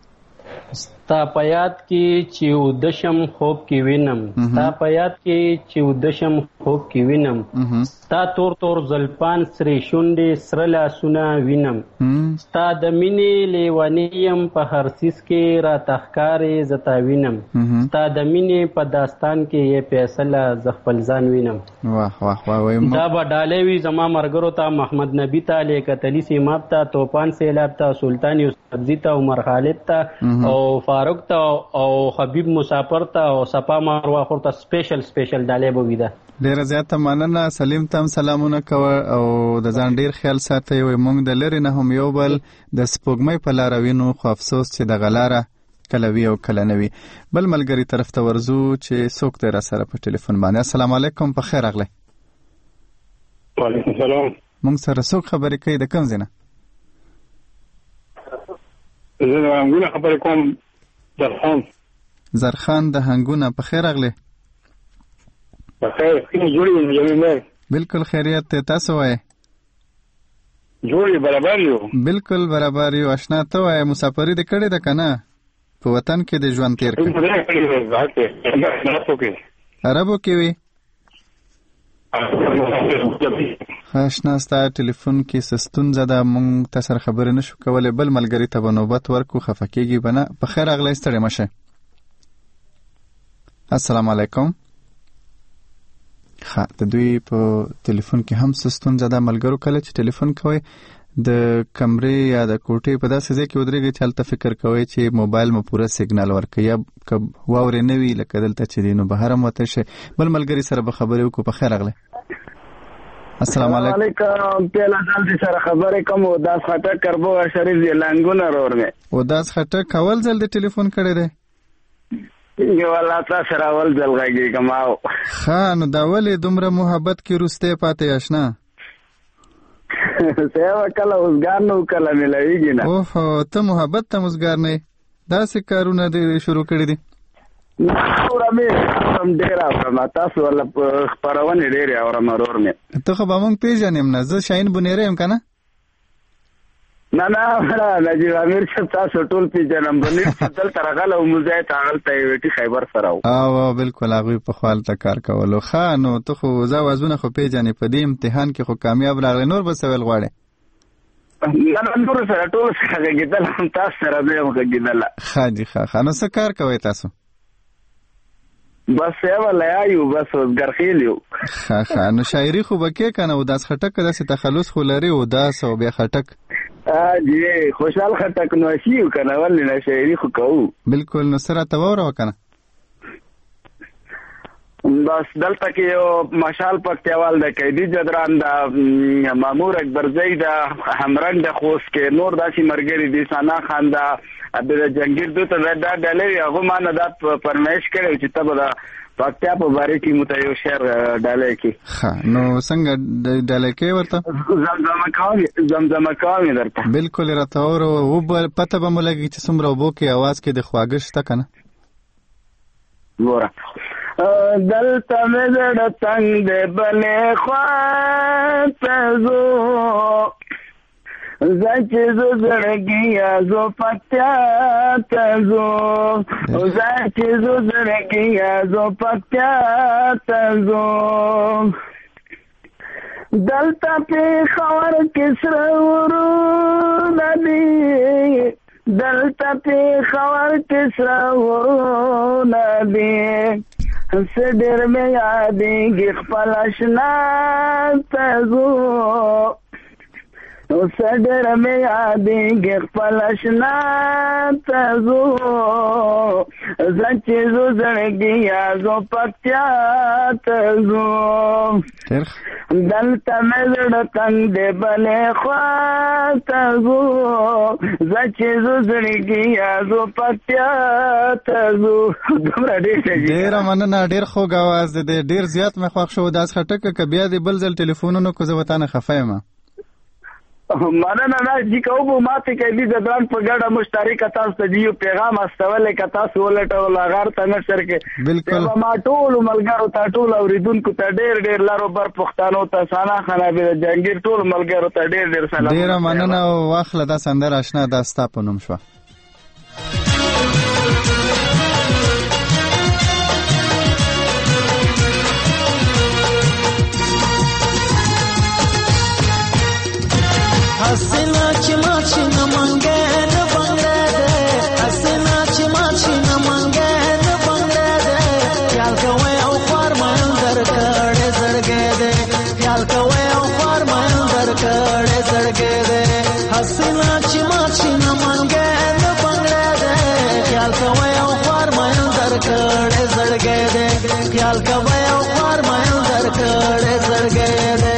U: ستا په یاد کې چې ودشم خوب کې وینم ستا په یاد کې چې ودشم خوب کې وینم ستا تور تور زلفان سرې شونډې سره لاسونه وینم ستا د مینې لیونیم په هر څیز کې راته ښکارې زه تا وینم ستا د مینې په داستان کې یې فیصله زه خپل ځان وینم.
A: واه واه واه
U: دا به ډالۍ وي زما ملګرو ته محمد نبي ته لیکتلي سیماب ته توپان سیلاب ته سلطان یوسفزي ته عمر خالد ته او فاروق ته او حبیب مسافر ته او صفا مروه خور ته سپیشل سپیشل ډالۍ به وي. ده
A: ډیره زیاته مننه. سلیم تم سلامونه کوه او د ځان ډیر خیال ساتئ. وي مونږ د لري نه هم یو بل د سپوږمۍ په لار وینو خو افسوس چې د غلاره کله وی او کله نه وی. بل ملګری طرف ته ورزو چې څوک دی را سره په ټلیفون باندې. السلام علیکم په خیر اغله.
C: وعلیکم السلام.
A: مونږ سره څوک خبرې کوي د کوم ځای نه؟
C: زه د هنګونه خبرې کوم. زرخان
A: زرخان د هنګونه په خیر اغله.
C: په خیر څنګه جوړی یو نه؟
A: بالکل خیریت ته تاسو وای.
C: جوړی برابر یو.
A: بالکل برابر یو. آشنا ته وای مسافری د کړي د کنه په وطن کې د ژوند تیر کړ. عربو کې وی آشنا ستا ټلیفون کې سستون زده مونږ ته سره خبرې نشو کولای. بل ملګری ته به نوبت ورکو خفه کېږي به نه. په خیر اغلی ستړی مه شئ. السلام علیکم. ښه د دوی په ټلیفون کې هم سستون زده ملګرو کله چې ټلیفون کوئ د کمرې یا د کوټې په داسې ځای کې ودرېږئ چې هلته فکر کوئ چې موبایل مو پوره سیګنال ورکوي یا که واورې نه وي لکه دلته چې دی نو بهر هم وتی شئ. بل ملګري سره به خبرې وکړو. په خیر اغلی. السلام
V: علیکم. پیلا ځل سره خبرې کوم او داس خټک کربو شریف دی لنګونه رور مې
A: او داس خټک اول ځل د ټلیفون کړی دی
V: یو الله تاسو سره اول ځل غږی کماو.
A: ښه نو دا ولې دومره محبت کې وروستی پاتې آشنا؟
V: سیوا کله اوسګار نه کله ملویږي نه.
A: اوه ته محبت ته اوسګار نه داسې کارونه دې شروع کړي دي؟
V: نور مې هم ډیر اورم تاسو ول خبرونه ډیر اورم ورور مې.
A: ته خو به مونږ پیژنیم نه. زه شاهین بنیره یم کنه؟
V: نه نه نجیب امیر چې تاسو ټول پیژنم. بنیر چې دلته راغله او مزه ته هلته ویټي خیبر سره و.
A: او بالکل هغوی په خپل ته کار کولو. ښه نو ته خو زه وازونه خو پیژنې په دې امتحان کې خو کامیاب راغلی. نور به څه ویل غواړې؟
V: نه نور سره ټول سره غږېدل هم تاسو سره به یم غږېدله.
A: ښه جي ښه ښه. نو څه کار کوئ تاسو؟
V: بس یو لایو بس ګرخیل یو.
A: ښه ښه. نو شاعري خو به کې کنه وداس خټک داسې تخلص خو لري وداس او بیا خټک
V: جی خوشحال خټک نو شي کنه ولې نه شاعري خو کوو.
A: بالکل. نو سره ته وره کنه
V: بس دلته کې یو مشال پکتیوال د قیدی جدران د مامور اکبرزی د همرنګ د خوست کې نور داسې مرګري دي ثنا خان د عبد جنگیر دوته دا ډلې هغه ما نه د پرمیش کړو چې ته به پکتیا په باره کې مو ته یو شعر ډالۍ کې.
A: ښه نو څنګه ډالۍ کې ورته
V: زمزمه کوم زمزمه کوم درته
A: بالکل راته اور او پته به مو لګي چې څومره وبو کې आवाज کې د خواږه شته کنه.
V: ګوره دلته مې زړه تنګ دی بلې خوا ته ځو زه چې زه زړګیا زو پکتیا ته ځو زه چې زه زړګیا زو پکتیا ته ځو دلته پېښور کې سره ورونه دي دلته پېښور کې سره ورونه دي څه ډېر مې یادېږي خپل اشنا ته ځو څه ډېر مې یادېږي خپل اشنا ته ځو زه چې زو زړګیا زو پکتیا ته ځو دلته مې زړه تنګ دی بلې خوا ته ځو زه چې زو زړګیا زو پکتیا ته ځو.
A: ډېره مننه ډېر خوږ اواز دی ډېر زیات مې خوښ شو. داس خټکه که بیا دې بل ځل ټلیفونونو کو زه به تا نه خفه یم.
V: مننه نه چې کوم ماته کې دې ځدان په ګډه مشترکه تاسو ته یو پیغام استولې که تاسو ولټول هغه ته نشر کې
A: بالکل
V: ما ټول ملګرو ته ټول اوریدونکو ته ډېر ډېر لارو بر پښتنو ته سانا خانه به جنگیر ټول ملګرو ته ډېر ډېر سلام.
A: ډېر مننه او واخله دا سندر آشنا دا ستا په نوم شو.
D: حسنا چې ما چې نه منګه نه بنګړه ده حسنا چې ما چې نه منګه نه بنګړه ده خیال کوي او خور مې در کړه زړګې ده خیال کوي او خور مې در کړه زړګې ده حسنا چې ما چې نه منګه نه بنګړه ده خیال کوي او خور مې در کړه زړګې ده خیال کوي او خور مې در کړه زړګې ده.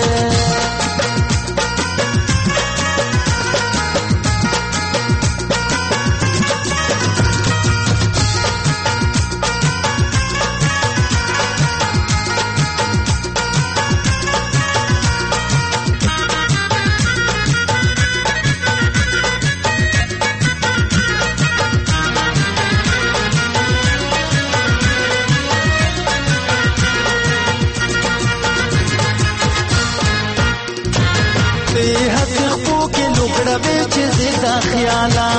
D: خیالا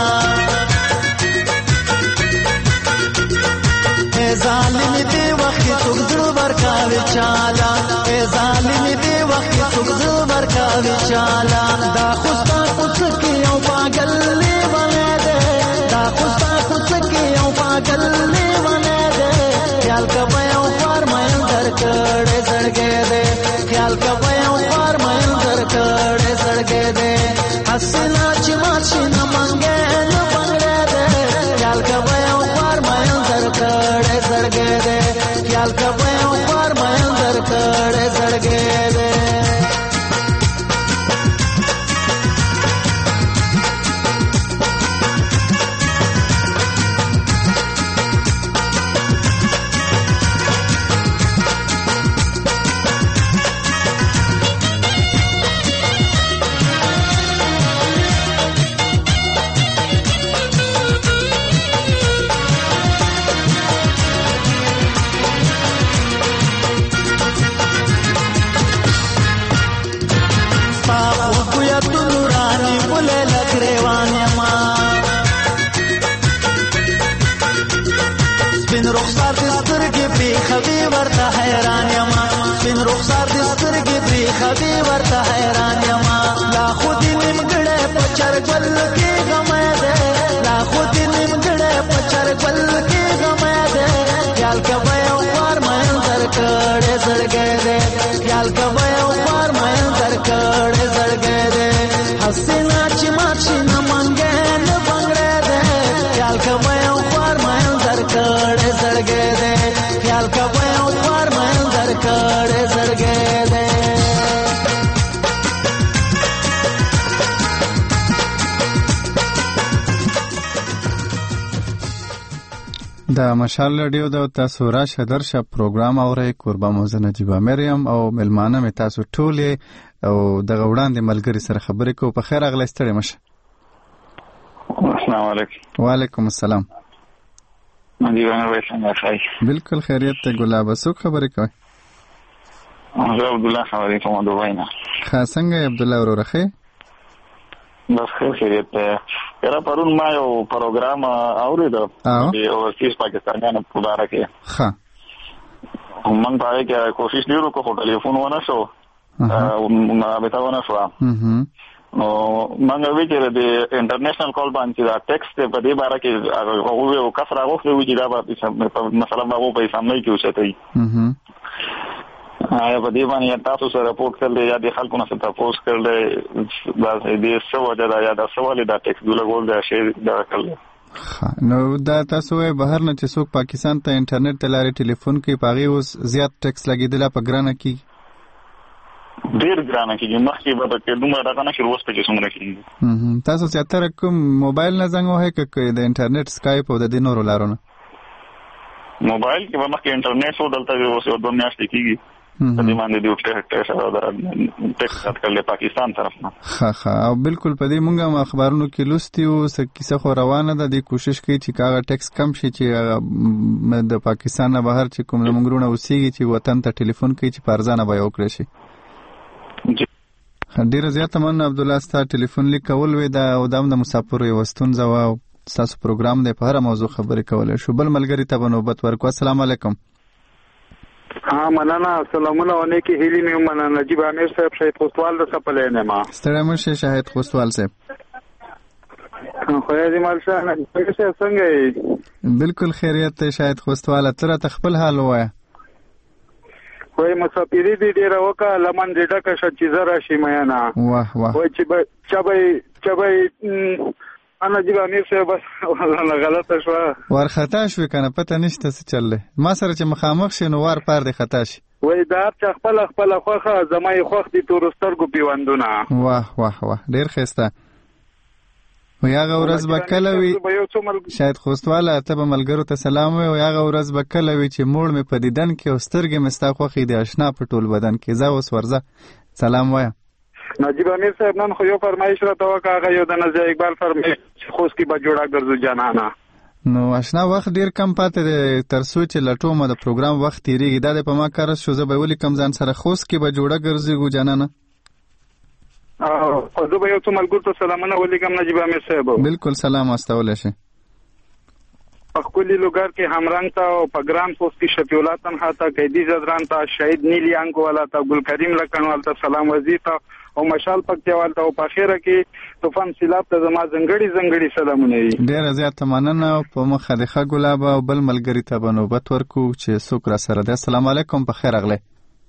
D: اے ظالم دی وخت تو زړه ورکاوي چالا اے ظالم دی وخت تو زړه ورکاوي چالا دا خوستا کوڅ کې یو پاگل لیوانه ده دا خوستا کوڅ کې یو پاگل لیوانه ده خیال کوي او خور مې در کړه زړګې ده خیال کوي او خور مې در کړه زړګې ده حسنا چې ما چې نه منګه نه بنګړه ده خیال کوي او خور مې در کړه زړګې ده خیال کوي او خور مې در کړه زړګې ده. خبي ورته حیران یما سپین رخسار د سترګې بری خبي ورته حیران یما لا خود نیمګړې په چرګل کې غمه ده لا خود نیمګړې په چرګل کې غمه ده خیال کوي او خور مې در کړه زړګې ده خیال کوي او خور مې در کړه زړګې ده حسنا چې ما چې نه منګه نه بنګړې ده خیال کوي او خور مې در کړه زړګې ده خیال کوي او خور مې در کړه زړګې ده.
A: د مشال رادیو د تاسو راشه درشه پروګرام اورئ. کوربه موزه نجیب مریم او ملمانه می تاسو ټولې او د وړاندې ملګری سره خبرې کوو. په خیر اغلی ستړي مشه.
B: السلام علیکم.
A: وعلیکم السلام.
B: نجیب مریم څنګه ښه؟
A: بالکل خیریت ته ګلاب. څوک خبرې کوي؟
B: زه عبدالله خبرې کوم د دوبۍ نه.
A: ښه څنګه یې عبدالله وروره ښه؟
B: بس ښه خیریت دی. یاره پرون ما یو پروګرام اورېده د اوورسیز پاکستانیانو په باره کې.
A: ښه
B: موږ په هغې کې کوشش ډېر وکړو خو ټلیفون ونه شو، رابطه ونه شوه. نو موږ وی چې د انټرنیشنل کال باندې چې دا ټیکس دی په دې باره کې هغوی یو کس راغوښتی وي چې دا به مثلا به هغو په اسامبلۍ کې اوسېتی. آیا په دې باندې تاسو سره رپورټ کړل یا د خلکو نه څه تپوس کړل دا دې څه وجه ده یا دا څه ولې دا ټیکس لګول دا شی دا کړل؟
A: نو دا تاسو وایي بهر نه چې څوک پاکستان ته انټرنیټ ته لارې ټلیفون کوي په هغې اوس زیات ټیکس لګېدلی په ګرانه کېږي؟
B: ډېر ګرانه کېږي. مخکې به پکې دومره ډکه نه شي، اوس پکې څومره کېږي.
A: تاسو زیاتره کوم موبایل نه زنګ وهئ که د انټرنیټ سکایپ او د دې نورو لارو نه؟
B: موبایل کې به مخکې انټرنیټ و، دلته اوس یو دوه میاشتې کېږي په دې باندې د ټیکس کړل پاکستان طرف نه.
A: ښه ښه او بالکل په دې موږ هم اخبارونو کې لوستي وو. څه کیسه خو روانه ده. دې کوشش کوي چې هغه ټیکس کم شي چې د پاکستان نه بهر چې کوم زموږ وروڼه اوسېږي چې وطن ته ټلیفون کوي چې په ارزانه بیه وکړی شي. ډېره زیاته مننه عبدالله ستا ټلیفون لیک کول وی دا او دا هم د مسافرو یوه ستونزه وه او ستاسو پروګرام دی په هره موضوع خبرې کولی شو. بل ملګري ته به نوبت ورکړو. السلام علیکم.
E: ها مننه. سلامونه او نیکی هیلې مې ومنه. نجیب امیر صاحب شهید خوستوال د څپلی نه ما
A: ستړی مه شئ شهید خوستوال صاحب.
E: خو یې مال شه نجیب صاحب څنګه یې؟
A: بالکل خیریت دی شهید خوستواله. ته راته خپل حال ووایه.
E: خو یې مسافري دې ډېره وکړه لمن دې ډکه شه چې زه راشي میینه.
A: واه واه
E: وایي چې به چا به چا به نجیب امیر صاحب بس غلطه شوه
A: ورخطا شوې که نه پته نشته څه چل دی. ما سره چې مخامخ شي نو وار پار دی خطا شي.
E: وایي د هر چا خپله خپله خوښه زما یې خوښ دي تورو سترګو پیوندونه.
A: واه واه واه ډېر ښایسته. وایي هغه ورځ به کله وي شاید خوستواله ته به ملګرو ته سلام وایي. وایي هغه ورځ به کله وي چې موړ مې په دیدن کې او سترګې مې ستا خوښې دي اشنا په ټول بدن کې. ځه اوس ورځه سلام وایه.
E: نجیب امیر صاحب نن خو یو فرمایش راته وکړه، هغه یو د نزیه اقبال فرمایش چې خوست کې به جوړه ګرځو جانانه.
A: نو اشنا وخت ډېر کم پاتې دی تر څو چې لټومه د پروګرام وخت تېرېږي. دا دی په ما کارس شو زه به ولیکم ځان سره خوست کې به جوړه ګرځېږو جانانه.
E: زه به یو څو ملګرو ته سلامونه ولیکم نجیب امیر صاحب.
A: بالکل سلام واستولی شي.
E: په ښکلي لوګر کې همرنګ ته او په ګران خوست کې شفیع الله تنها ته قیدي زدران ته شهید نیلی انکو والا ته ګلکریم لکنوال ته سلام وزیر ته او مشال پکتیوال ته او په خیره کې طوفان سیلاب ته زما ځنګړي ځنګړي سلامونه وي.
A: ډېره زیاته مننه. په مخه د ښه ګلابه او بل ملګري ته به نوبت ورکو چې څوک را سره دی. السلام علیکم. په خیر راغلی.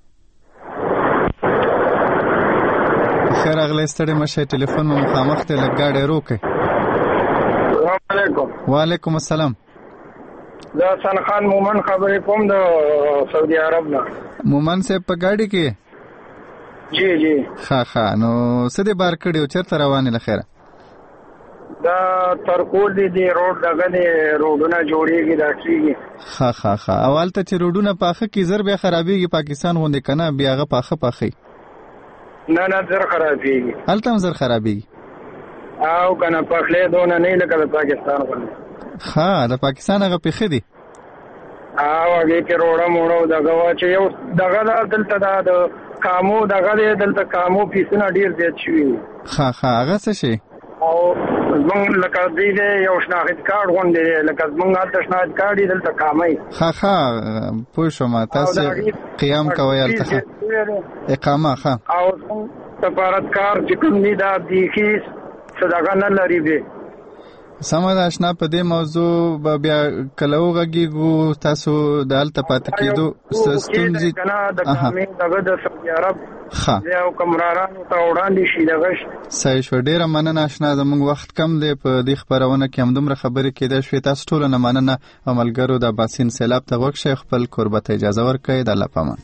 A: په خیر راغلی. ستړی مه شئ. ټلیفون مو مخامخ دی لږ ګاډی ورو کړئ.
E: السلام علیکم.
A: وعلیکم السلام.
E: زه حسن خان مومن خبرې کوم د سعودي عرب نه.
A: مومن صاحب په ګاډي کې؟
E: جی جی.
A: ښه ښه. نو څه دې بار کړي او چېرته روانې له خیره؟
E: دا ترکول دي د روډ دغه دی روډونه جوړېږي دا کېږي.
A: ښه ښه ښه. او هلته چې روډونه پاخه کړي زر بیا خرابېږي پاکستان غوندې که نه بیا هغه پاخه پاخوي؟
E: نه نه زر خرابېږي.
A: هلته هم زر خرابېږي؟
E: او که نه پخلی دونه نه لکه د پاکستان غوندې.
A: ښه د پاکستان هغه پېښې دي؟
E: او هغې کې روړه موړه دغه وه چې یو دغه ده دلته دا د کامو دغه دی دلته کامو پیسونه ډېر زیات شوي.
A: ښه ښه. هغه څه شي؟
E: او زمونږ لکه دی دی یو شناخت کارډ غوندې دی لکه زمونږ هلته شناخت کارډ یې دلته کامئ.
A: ښه ښه پوه شوم. تاسې قیام کوئ هلته ښه اقامه. ښه.
E: او زمونږ سفارتکار چې کوم دي دا بیخي څه دغه نه لري دی.
A: سمه ده اشنا. په دې موضوع به بیا کله وغږېږو. تاسو د هلته پاتې کېدو ستونزې
E: د کامې دغه د سعودي عرب
A: ښه
E: او کمرارانو ته وړاندې شي دغه
A: صحیح شوه. ډېره مننه اشنا. زموږ وخت کم دی په دې خپرونه کې همدومره خبرې کېدای شوې. تاسو ټولو نه مننه او ملګرو د باسین سیلاب ته غوږ شئ. خپل کوربه ته اجازه ورکړئ. د الله په امان.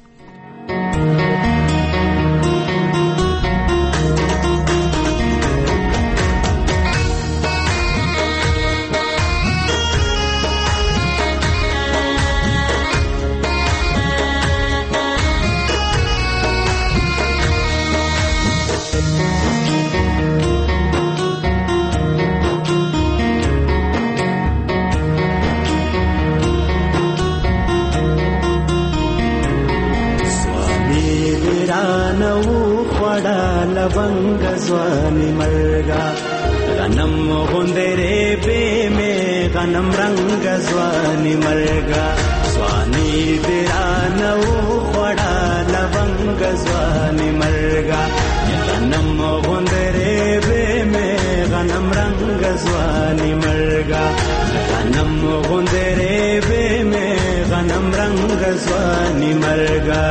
D: لونګ ځواني مرګا غنم غوندره به مې غنم رنگ ځواني مرګا ځواني درانو وړا لونګ ځواني مرګا غنم غوندره به مې غنم رنگ ځواني مرګا غنم غوندره به مې غنم رنگ ځواني مرګا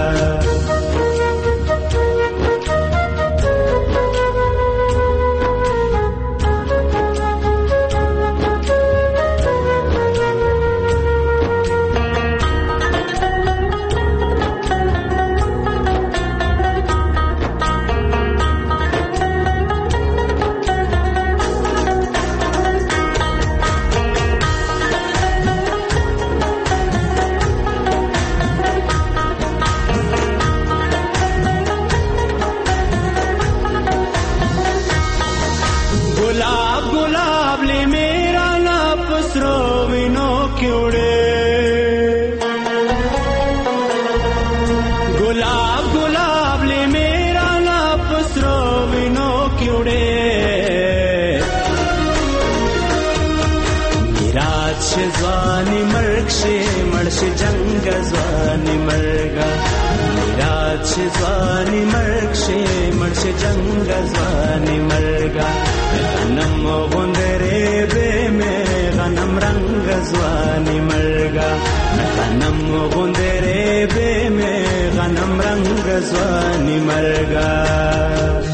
D: ځواني مرګ شي مرشي جنگ ځواني مرګا میراث شي ځواني مرګ شي مرشي جنگ ځواني مرګا غنم غوندره به مې غنم رنگ ځواني مرګا غنم غوندره به مې غنم رنگ ځواني مرګا